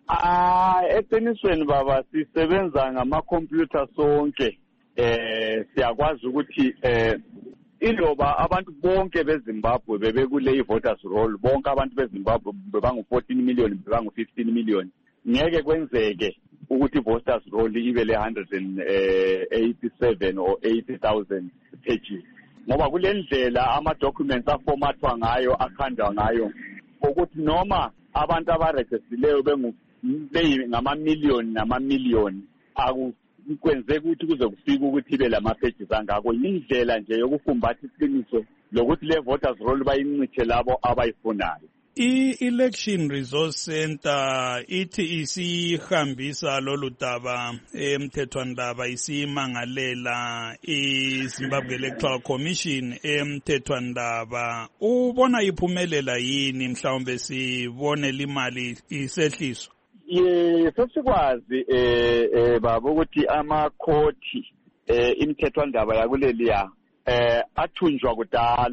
Ah, eqinisweni baba sisebenza ngama-computer sonke. Eh siyakwazi ukuthi eh iloba abantu bonke beZimbabwe bebekule i-voters roll bonke abantu beZimbabwe bebangu fourteen million bebangu fifteen million. Ngeke kwenzeke ukuthi i-voters roll ibe le one hundred eighty-seven or eighty thousand pages ngoba kule ndlela ama-documents aformathwa ngayo akhandwa ngayo ukuthi noma abantu abarejistileyo beyi ngama-million nama-million akukwenzeki ukuthi kuze kufike ukuthi ibe lama-pages angako. Yindlela nje yokufumbatha iqiniso lokuthi le voters roll bayincithe labo abayifunayo. I-Election Resource Center ithi isihambisa lolu daba emthethwandaba isimangalela iZimbabwe Electoral Commission emthethwandaba. Ubona iphumelela yini mhlawumbe sibone limali isehliswa? Ye sesikwazi eh eh baba ukuthi amakhoti eh imthethwandaba yakuleliya eh athunjwa kudala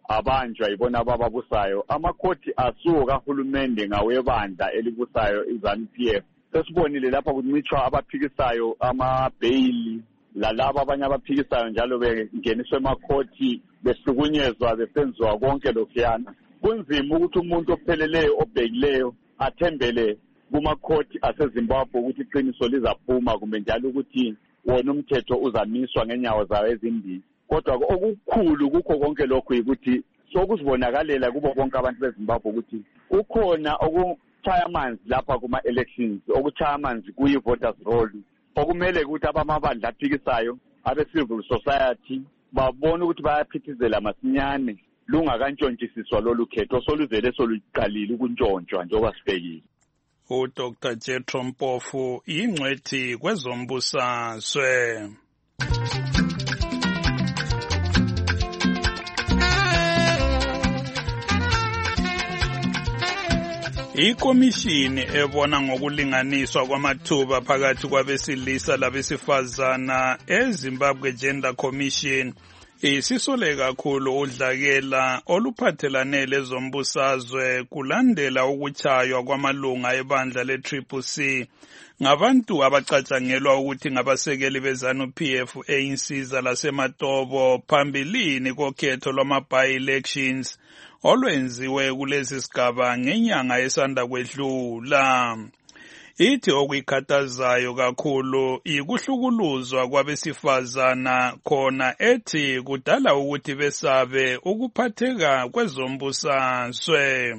abanjwa yibona abababusayo. Amakhoti asuka kahulumende ngawebandla elibusayo iZANU P F. Sesibonile lapha kuncitshwa abaphikisayo ama-bail lalabo abanye abaphikisayo njalo bengeniswe emakhoti behlukunyezwa besenziwa konke lokuyana. Kunzima ukuthi umuntu opheleleyo obhekileyo athembele kumakhoti aseZimbabwe ukuthi iqiniso lizaphuma kumbe njalo ukuthi wona umthetho uzamiswa ngenyawo zawo ezimbili. Kodwa okukhulu kukho konke lokhu yikuthi sokuzibonakalela kubo bonke abantu beZimbabwe ukuthi kukhona okuchaya amanzi lapha kuma-elections, okuchaya amanzi kuyi-voters roll, okumele ukuthi abamabandla aphikisayo abe-civil society babone ukuthi bayaphithizela masinyane lungakantshontshisiswa lolu khetho soluzele soluqalile ukuntshontshwa njengoba sibhekile. uDr Jethro Mpofu yingcwethi kwezombusazwe. Ikomishini ebona ngokulinganiswa kwamathuba phakathi kwabesilisa labesifazana eZimbabwe Gender Commission isisole kakhulu udlakela oluphathelane lezombusazwe kulandela ukuchaywa kwamalunga ebandla le-Triple C ngabantu abacatshangelwa ukuthi ngabasekeli beZANU P F eyinsiza laseMatobo phambilini kokhetho lwama-by-elections olwenziwe kulezi sigaba ngenyanga esanda kwedlula. Ithi okuyikhathazayo kakhulu ikuhlukuluzwa kwabesifazana khona ethi kudala ukuthi besabe ukuphatheka kwezombusazwe.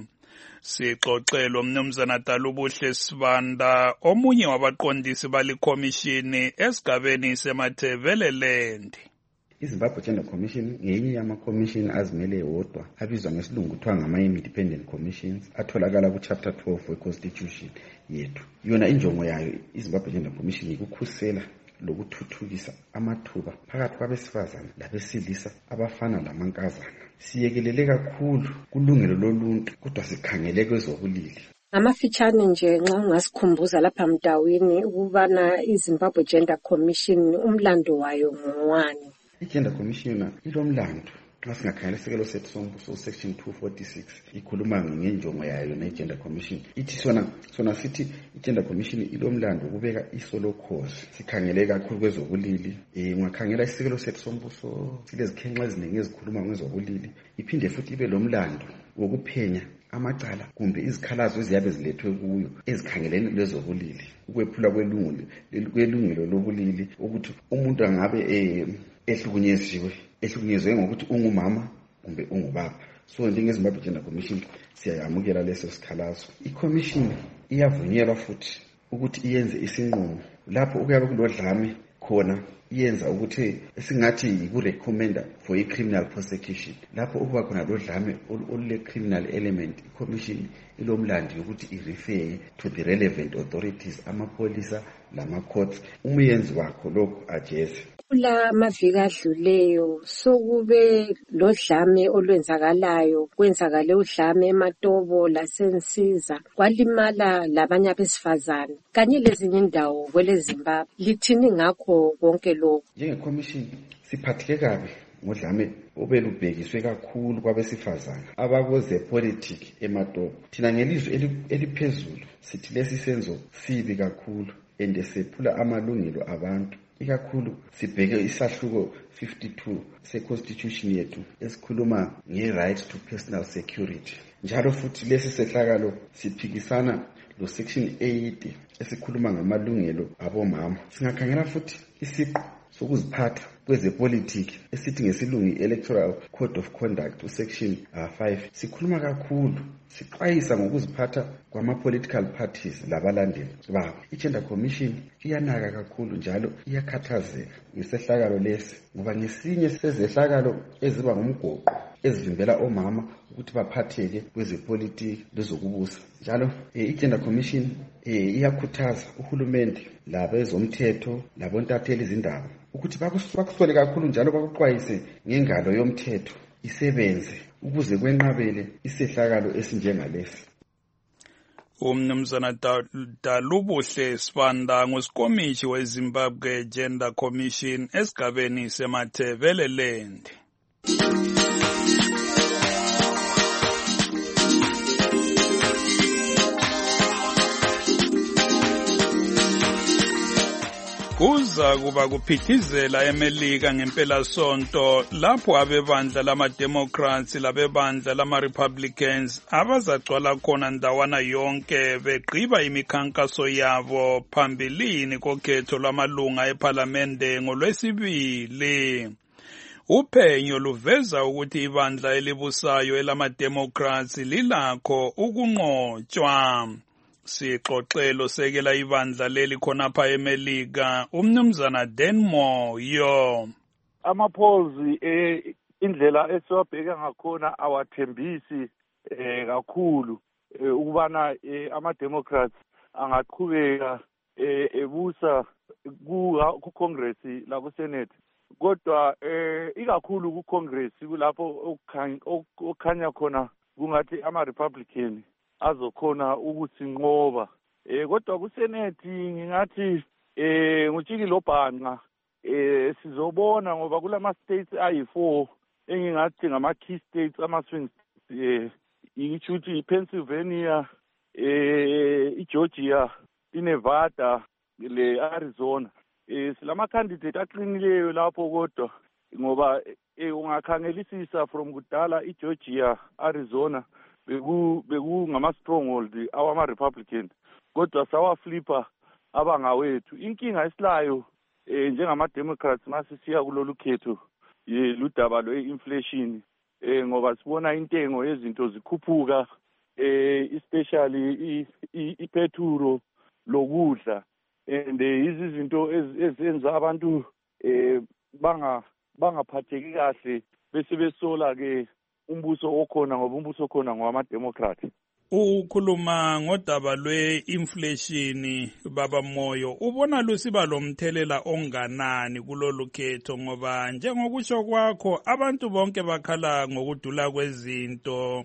Sixoxelo Mnumzana Dalubuhle Sibanda omunye wabaqondisi balikhomishini esigabeni seMathebeleland. iZimbabwe Gender Commission ngenye yama-commission azimele wodwa abizwa ngesilungu kuthiwa ngama-independent commissions atholakala ku-chapter twelve we-constitution yethu. Yona injongo yayo iZimbabwe Gender Commission ikukhusela lokuthuthukisa amathuba phakathi kwabesifazana labesilisa abafana lamankazana. Siyekelele kakhulu kulungelo loluntu kodwa sikhangele kwezobulili. Amafitshane nje nxa ungasikhumbuza lapha mdawini ukubana iZimbabwe Gender Commission umlando wayo ngowani. I-Gender Commission ilomlando nxa singakhangela isekelo sethu sombuso section two forty-six ikhuluma ngenjongo yayo ne-Gender Commission. Ithi sona sona sithi i-Gender Commission ilomlando ukubeka iso lokhozi. Sikhangele kakhulu kwezobulili. Eh ungakhangela isekelo sethu sombuso silezikhenxa eziningi ezikhuluma ngezobulili. Iphinde futhi ibe lomlando wokuphenya amacala kumbe izikhalazo eziyabe zilethwe kuyo ezikhangelene lezobulili, ukwephula kwelungelo kwelungelo lobulili ukuthi umuntu angabe eh ehlukunyeziwe ehlukunyezwe ngokuthi ungumama kumbe ungubaba. So njengeZimbabwe Gender Commission siyayamukela leso sikhalazo. I-commission iyavunyelwa futhi ukuthi iyenze isinqumo lapho ukuyabe kulodlame khona iyenza ukuthi esingathi yiku-recommenda for i-criminal prosecution. Lapho ukuba khona lodlame olule-criminal element, i-commission ilomlando yokuthi i-refer to the relevant authorities, amapolisa lama-courts, umuyenzi wakho lokhu ajeze. Kula maviki adluleyo sokube lodlame olwenzakalayo, kwenzakale udlame eMatobo laseNsiza, kwalimala labanye abesifazane kanye lezinye indawo kwele Zimbabwe. Lithini ngakho konke lokho? Njenge-commission siphatheke kabi ngodlame obelubhekiswe kakhulu kwabesifazana abakozepolitiki eMatobo. Thina ngelizwi eliphezulu sithi lesi senzo sibi kakhulu ende sephula amalungelo abantu. Ikakhulu sibheke isahluko fifty-two se-constitution yethu esikhuluma nge-right to personal security. Njalo futhi lesi sehlakalo siphikisana lo section eighty esikhuluma ngamalungelo abomama. Singakhangela futhi isiqu sokuziphatha kwezepolitiki esithi ngesilungu electoral code of conduct usection uh, five sikhuluma kakhulu sixwayisa ngokuziphatha kwama-political parties labalandeli babo. I-Gender Commission iyanaka kakhulu njalo iyakhathazeka ngesehlakalo lesi ngoba ngesinye sezehlakalo eziba ngumgoqo ezivimbela omama ukuthi baphatheke kwezepolitiki lezokubusa. Njalo eh, i-Gender Commission eh, iyakhuthaza uhulumende labezomthetho labontatheli izindaba ukuthi bakusole kakhulu njalo bakuqwayise ngengalo yomthetho isebenze ukuze kwenqabele isehlakalo esinjengalesi. Umnumzana Dalubuhle Sibanda ngosikomishi weZimbabwe Gender Commission esigabeni seMathebeleland. kuza kuba kuphithizela eMelika ngempela sonto lapho abebandla lama-Democrats labebandla lama-Republicans abazacwala khona ndawana yonke begqiba imikhankaso yabo phambilini kokhetho lwamalunga ephalamende ngolwesibili. Uphenyo luveza ukuthi ibandla elibusayo elama-Democrats lilakho ukunqotshwa. Sixoxelo sekela ibandla leli khonapha eMelika umnumzana Denmore yo. Ama-polls eh indlela esiwabheka ngakhona awathembisi eh kakhulu ukubana ama-Democrats angaqhubeka ebusa ku Congress la ku Senate. Kodwa eh ikakhulu ku Congress kulapho okukhanya khona kungathi ama-Republican azokhona ukuthi nqoba. Eh kodwa ku Senate ngingathi eh ngutshiki lobhanqa eh sizobona ngoba kulama states ayi four engingathi ngama key states ama swing eh ichuthi iPennsylvania eh iGeorgia, iNevada, le Arizona. Eh silama candidate aqinileyo lapho kodwa ngoba ungakhangelisisa from kudala iGeorgia, Arizona beku beku ngama stronghold awama Republican kodwa sawa flipper abangawethu. Inkinga esilayo eh njengama Democrats masisiya kulolu khetho ludaba lwe-inflation eh ngoba sibona intengo yezinto zikhuphuka eh especially ipetrol lokudla and izi zinto ezenza abantu eh banga bangaphatheki kahle bese besola ke umbuso okhona ngoba umbuso okhona ngowama-Democrat. Ukhuluma ngodaba lwe-inflation baba Moyo, ubona lusiba lomthelela onganani kulolu khetho ngoba njengokusho kwakho abantu bonke bakhala ngokudula kwezinto,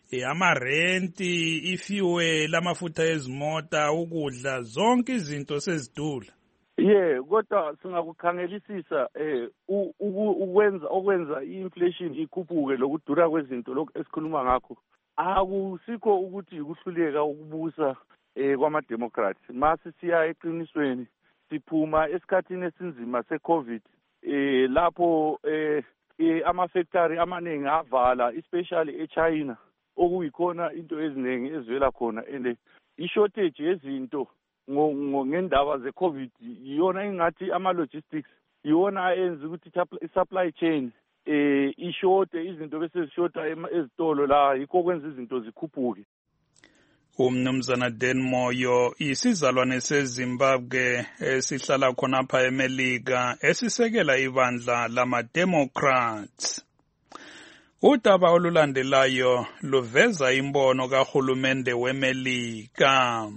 amarenti, ifuel, amafutha ezimota, ukudla, zonke izinto sezidula. Yeah, kodwa singakukhangelisisa eh ukwenza okwenza i-inflation ikhuphuke lokudura kwezinto lokho esikhuluma ngakho. Akusikho ukuthi ukuhluleka ukubusa eh kwama-Democrats. Mase siya eqinisweni siphuma esikhathini esinzima se-COVID eh lapho eh ama-factory amaningi avala especially eChina okuyikhona into eziningi ezivela khona and i-shortage yezinto ngendaba ze-COVID yiyona ingathi ama-logistics yiyona ayenza ukuthi i-supply chain eh ishorte izinto bese zishota ezitolo la yikho kwenza izinto zikhuphuke. Umnumzana Denmoyo isizalwane seZimbabwe esihlala khonapha eMelika esisekela ibandla lama-Democrats. Udaba olulandelayo luveza imbono kahulumende weMelika.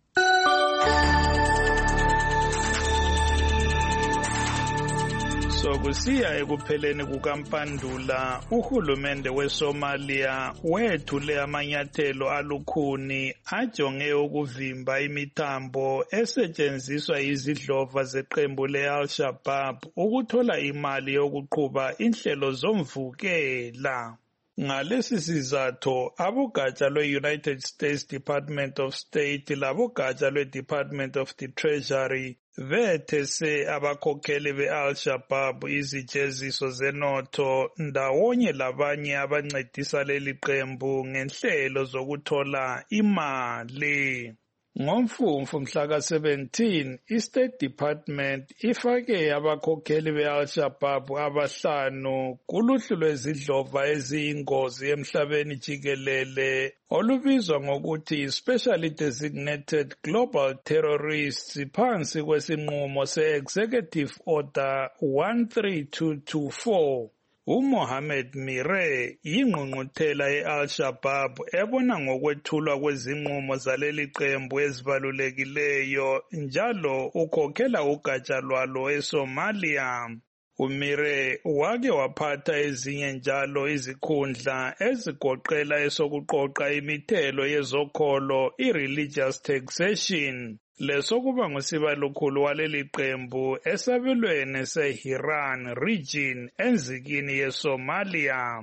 Sokusiya ekupheleni kukaMpandula, uhulumende weSomalia wethule amanyathelo alukhuni ajonge ukuvimba imithambo esetshenziswa izidlova zeqembu le-Al-Shabaab ukuthola imali yokuqhuba inhlelo zomvukela. Ngalesi sizatho, abogatsha lwe-United States Department of State labogatsha lwe-Department of the Treasury vethese abakhokheli be-Al-Shabaab izijeziso zenotho ndawonye labanye abancedisa leli qembu ngenhlelo zokuthola imali. Ngomfumfu mhla ka seventeen, i-State Department ifake abakhokheli be-Al-Shabaab abahlanu kuluhlu lwezidlova eziyingozi emhlabeni jikelele olubizwa ngokuthi Specially Designated Global Terrorists phansi kwesinqumo se-Executive Order one three two two four. uMohammed Mire yingqungquthela ye-Al-Shabaab ebona ngokwethulwa kwezinqumo zaleli qembu ezibalulekileyo njalo ukhokhela ugatsha lwalo eSomalia. uMire wake waphatha ezinye njalo izikhundla ezigoqela esokuqoqa imithelo yezokholo i-religious taxation lesokuba ngusibalukhulu waleli qembu esabelweni seHiran region enzikini yeSomalia.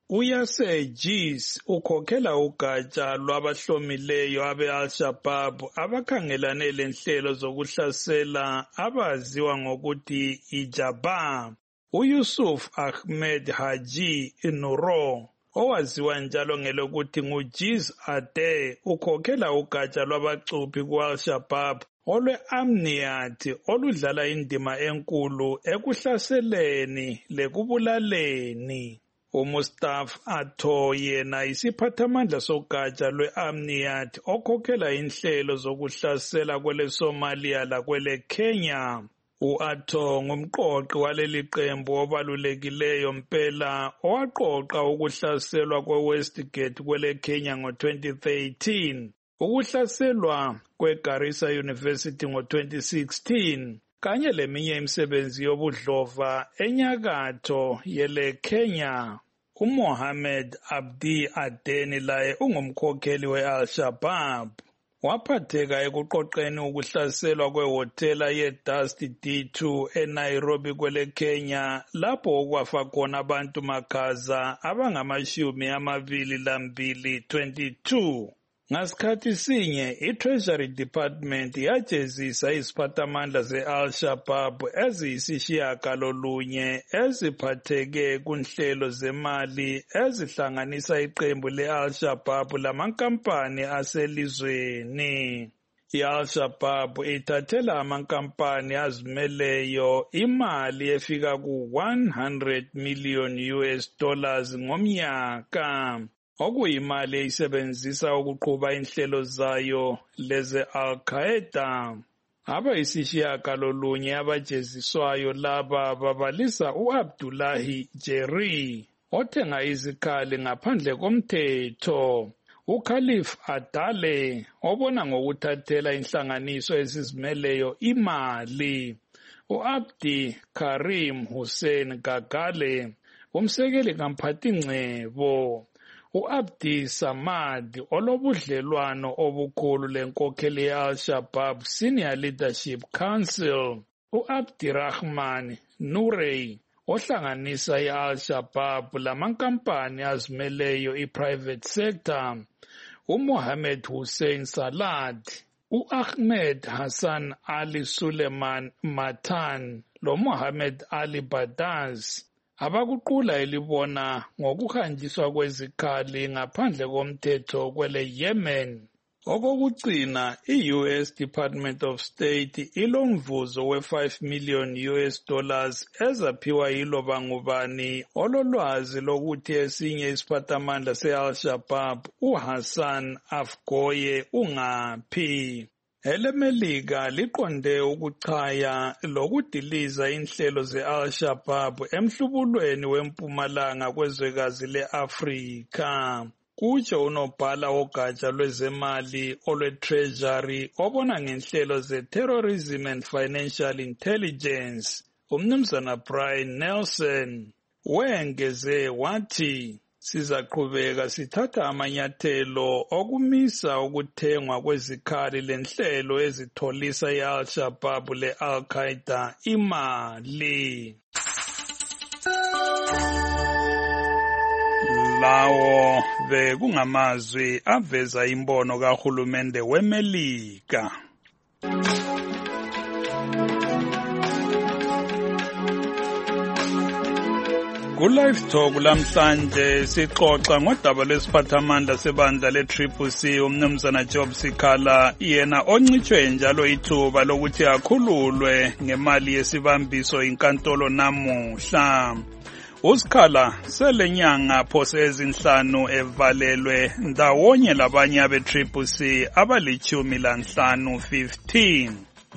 Uyase Jis ukhokhela ugatsha lwabahlomileyo abe-Al-Shabaab abakhangelane lenhlelo zokuhlasela abaziwa ngokuthi iJabha. UYusuf Ahmed Haji Nuro, owaziwa njalo ngelokuthi nguJiz Ade, ukhokhela ugatsha lwabacuphi ku-Al-Shabaab olwe-Amniyat oludlala indima enkulu ekuhlaseleni lekubulaleni. uMustaf Atho yena isiphathamandla sogatsha lwe-Amniyat okhokhela inhlelo zokuhlasela kwele Somalia lakwele Kenya. U-Atho ngumqoqi waleli qembu obalulekileyo mpela owaqoqa ukuhlaselwa kwe-Westgate kwele Kenya ngo-twenty thirteen, ukuhlaselwa kwe-Garissa University ngo-twenty sixteen, kanye leminye imisebenzi yobudlova enyakatho yele Kenya. uMohammed Abdi Adeni laye ungumkhokheli we-Al-Shabaab. Waphatheka ekuqoqeni ukuhlaselwa kwehotela ye-Dust D two eNairobi kwele Kenya lapho okwafa khona abantu makhaza abangamashumi amabili lambili twenty-two. Ngasikhathi sinye i-Treasury Department yajezisa iziphathamandla ze-Al-Shabaab eziyisishiyagalolunye eziphatheke kunhlelo zemali ezihlanganisa iqembu le-Al-Shabaab lamankampani aselizweni. I-Al-Shabaab ithathela amankampani azimeleyo imali efika ku one hundred million U S dollars ngomnyaka, okuyimali eyisebenzisa ukuqhuba inhlelo zayo leze Al-Qaeda. Abayisishiyagalolunye abajeziswayo laba babalisa u-Abdullahi Jerry, othenga izikhali ngaphandle komthetho, uKhalif Adale, obona ngokuthathela inhlanganiso ezizimeleyo imali, u-Abdi Karim Hussein Gagale, umsekeli kamphathingcebo, u-Abdi Samad, olobudlelwano obukhulu lenkokheli ye-Al-Shabaab Senior Leadership Council, u-Abdirahman Nurey, ohlanganisa i-Al-Shabaab lamankampani azimeleyo i-private sector, uMohammed Hussein Salad, u-Ahmed Hassan Ali Suleiman Matan, lo-Mohammed Ali Badaz, abakuqula elibona ngokuhanjiswa kwezikhali ngaphandle komthetho kwele Yemen. Okokugcina, i-U S Department of State ilomvuzo we-five million U S dollars ezaphiwa yiloba ngubani ololwazi lokuthi esinye isiphathamandla se-Al-Shabaab uHassan Afgoye ungaphi. EleMelika liqonde ukuchaya lokudiliza inhlelo ze-Al-Shabaab emhlubulweni wempumalanga kwezwekazi le-Afrika. Kutsho unobhala wogatsha lwezemali olwe-Treasury obona ngenhlelo ze-Terrorism and Financial Intelligence, uMnumzana Brian Nelson. Wengeze wathi, sizaqhubeka sithatha amanyathelo okumisa ukuthengwa kwezikhali lenhlelo ezitholisa i-Al-Shabaab le-Al-Qaeda imali. Lawo bekungamazwi aveza imbono kahulumende weMelika. Ku-Live Talk lamhlanje sixoxa ngodaba lwesiphathamandla sebandla le-Triple C uMnumzana Job Sikhala, yena oncitshwe njalo ithuba lokuthi akhululwe ngemali yesibambiso inkantolo namuhla. uSikhala selenyanga phose ezinhlanu evalelwe ndawonye labanye abe-Triple C abalichumi lanhlanu fifteen.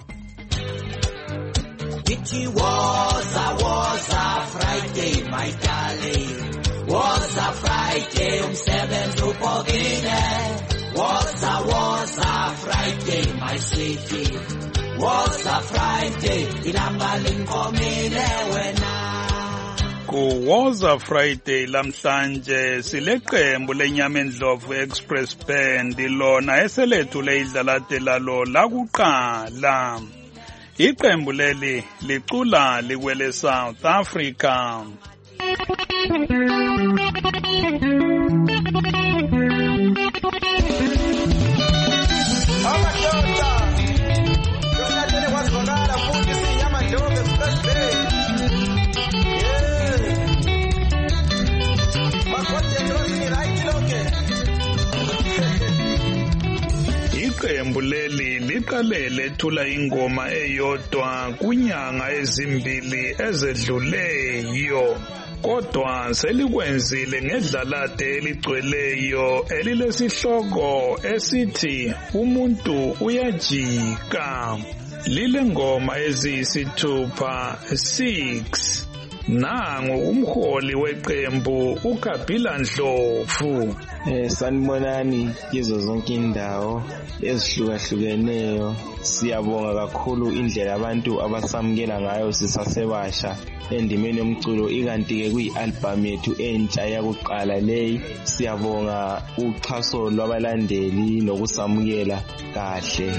It was a, was a Friday, my darling. Was a Friday, umsebenzi upogile. Was a, was a Friday, my sweetie. Was a Friday, ilamba linkomile wena. Ku was a Friday lamhlanje sileqembu lenyama endlovu Express Band lona eselethu leidlalate lalo lakuqala. Iqembu leli licula likwele South Africa. Iqembu leli liqale lethula ingoma eyodwa kunyanga ezimbili ezedluleyo, kodwa selikwenzile ngedlalade eligcweleyo elilesihloko esithi umuntu uyajika. Lile ngoma eziyisithupha six. Nangu umholi weqembu uKabila Ndlovu. Eh sanibonani kizo zonke indawo ezihlukahlukeneyo. Siyabonga kakhulu indlela abantu abasamukela ngayo sisasebasha endimeni yomculo, ikanti ke kuyi-album yethu entsha yakuqala leyi. Siyabonga uxhaso lwabalandeli nokusamukela kahle.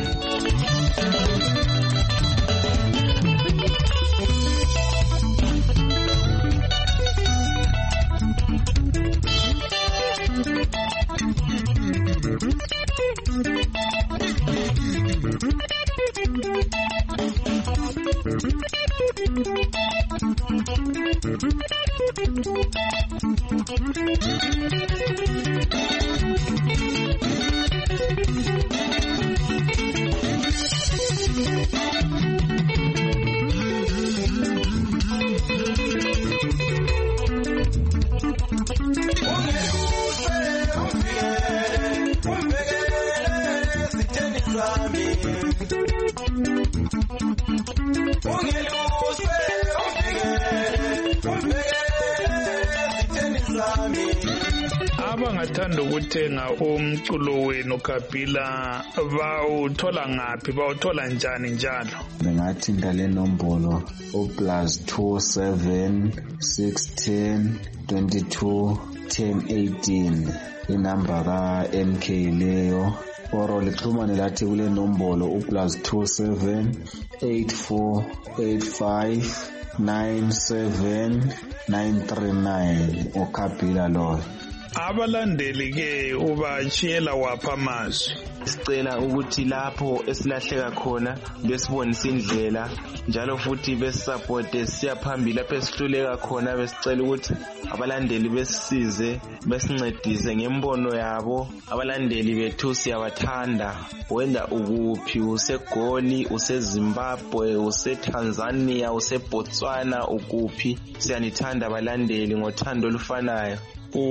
Abangathanda ukuthenga umculo wenu Kabila bawuthola ngaphi, bawuthola njani njalo? Bengathi ngale nombolo o plus two seven six ten twenty-two ten eighteen inamba ka M K leyo, oro lixhumane lathi kule nombolo u plus two seven eight four eight five nine seven nine three nine uKabila loyo. Abalandeli ke ubachiyela wapha amazwi. Sicela ukuthi lapho esilahleka khona besibonisa indlela, njalo futhi besupporte siyaphambili lapho esihluleka khona. Besicela ukuthi abalandeli besisize besincedise ngembono yabo. Abalandeli bethu siyabathanda, wenda ukuphi, useGoli, useZimbabwe, useTanzania, useBotswana, ukuphi, siyanithanda abalandeli ngothando olufanayo.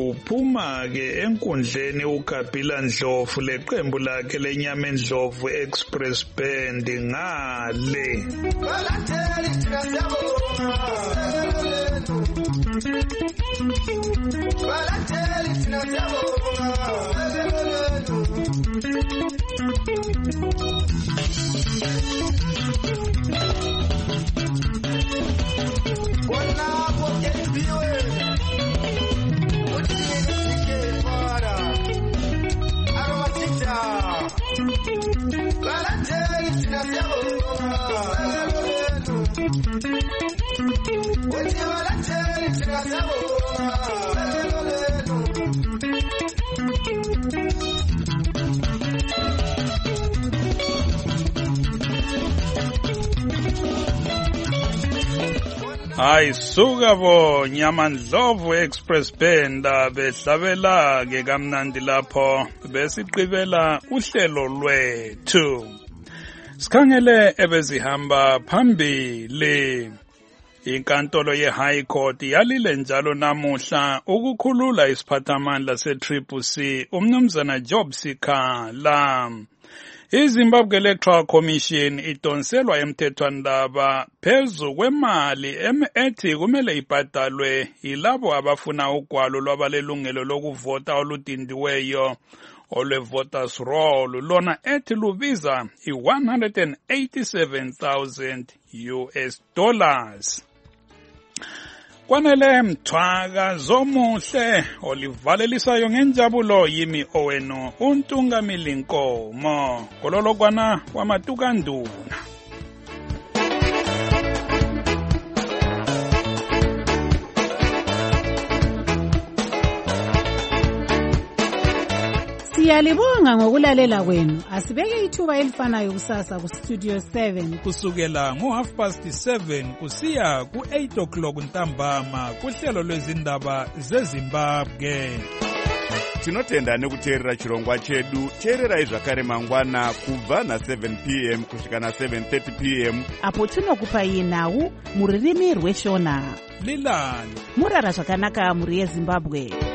Uphuma ke enkundleni uKabila Ndlovu leqembu lakhe lenyama Ndlovu Express Band ngale. Hayi suka bo Nyama Ndlovu Express Band behlabela ke kamnandi lapho besiqibela uhlelo lwethu. Sikhangele ebezihamba phambili. Inkantolo ye-High Court yalile njalo namuhla ukukhulula isiphathamandla se-Triple C umnumzana Job Sikhala. iZimbabwe Electoral Commission idonselwa emthethwandaba phezu kwemali ethi kumele ibhadalwe yilabo abafuna ugwalo lwabalelungelo lokuvota oludindiweyo olwe-voters roll, lona ethi lubiza i-one hundred eighty-seven thousand U S dollars. Kwanele mthwaka zomuhle olivalelisayo ngenjabulo yimi owenu uNtungamili Nkomo kololokwana wamatukanduna. Siyalibonga ngokulalela kwenu. Asibeke ithuba elifanayo kusasa ku Studio seven kusukela ngo half past seven kusiya ku eight o'clock ntambama kuhlelo lwezindaba zeZimbabwe. Tinotenda nekuteerera chirongwa chedu. Teererai zvakare mangwana kubva na seven p m kusvika na seven thirty p m apo tinokupai nhau muririmi rweshona. Lilani murara zvakanaka muri yeZimbabwe.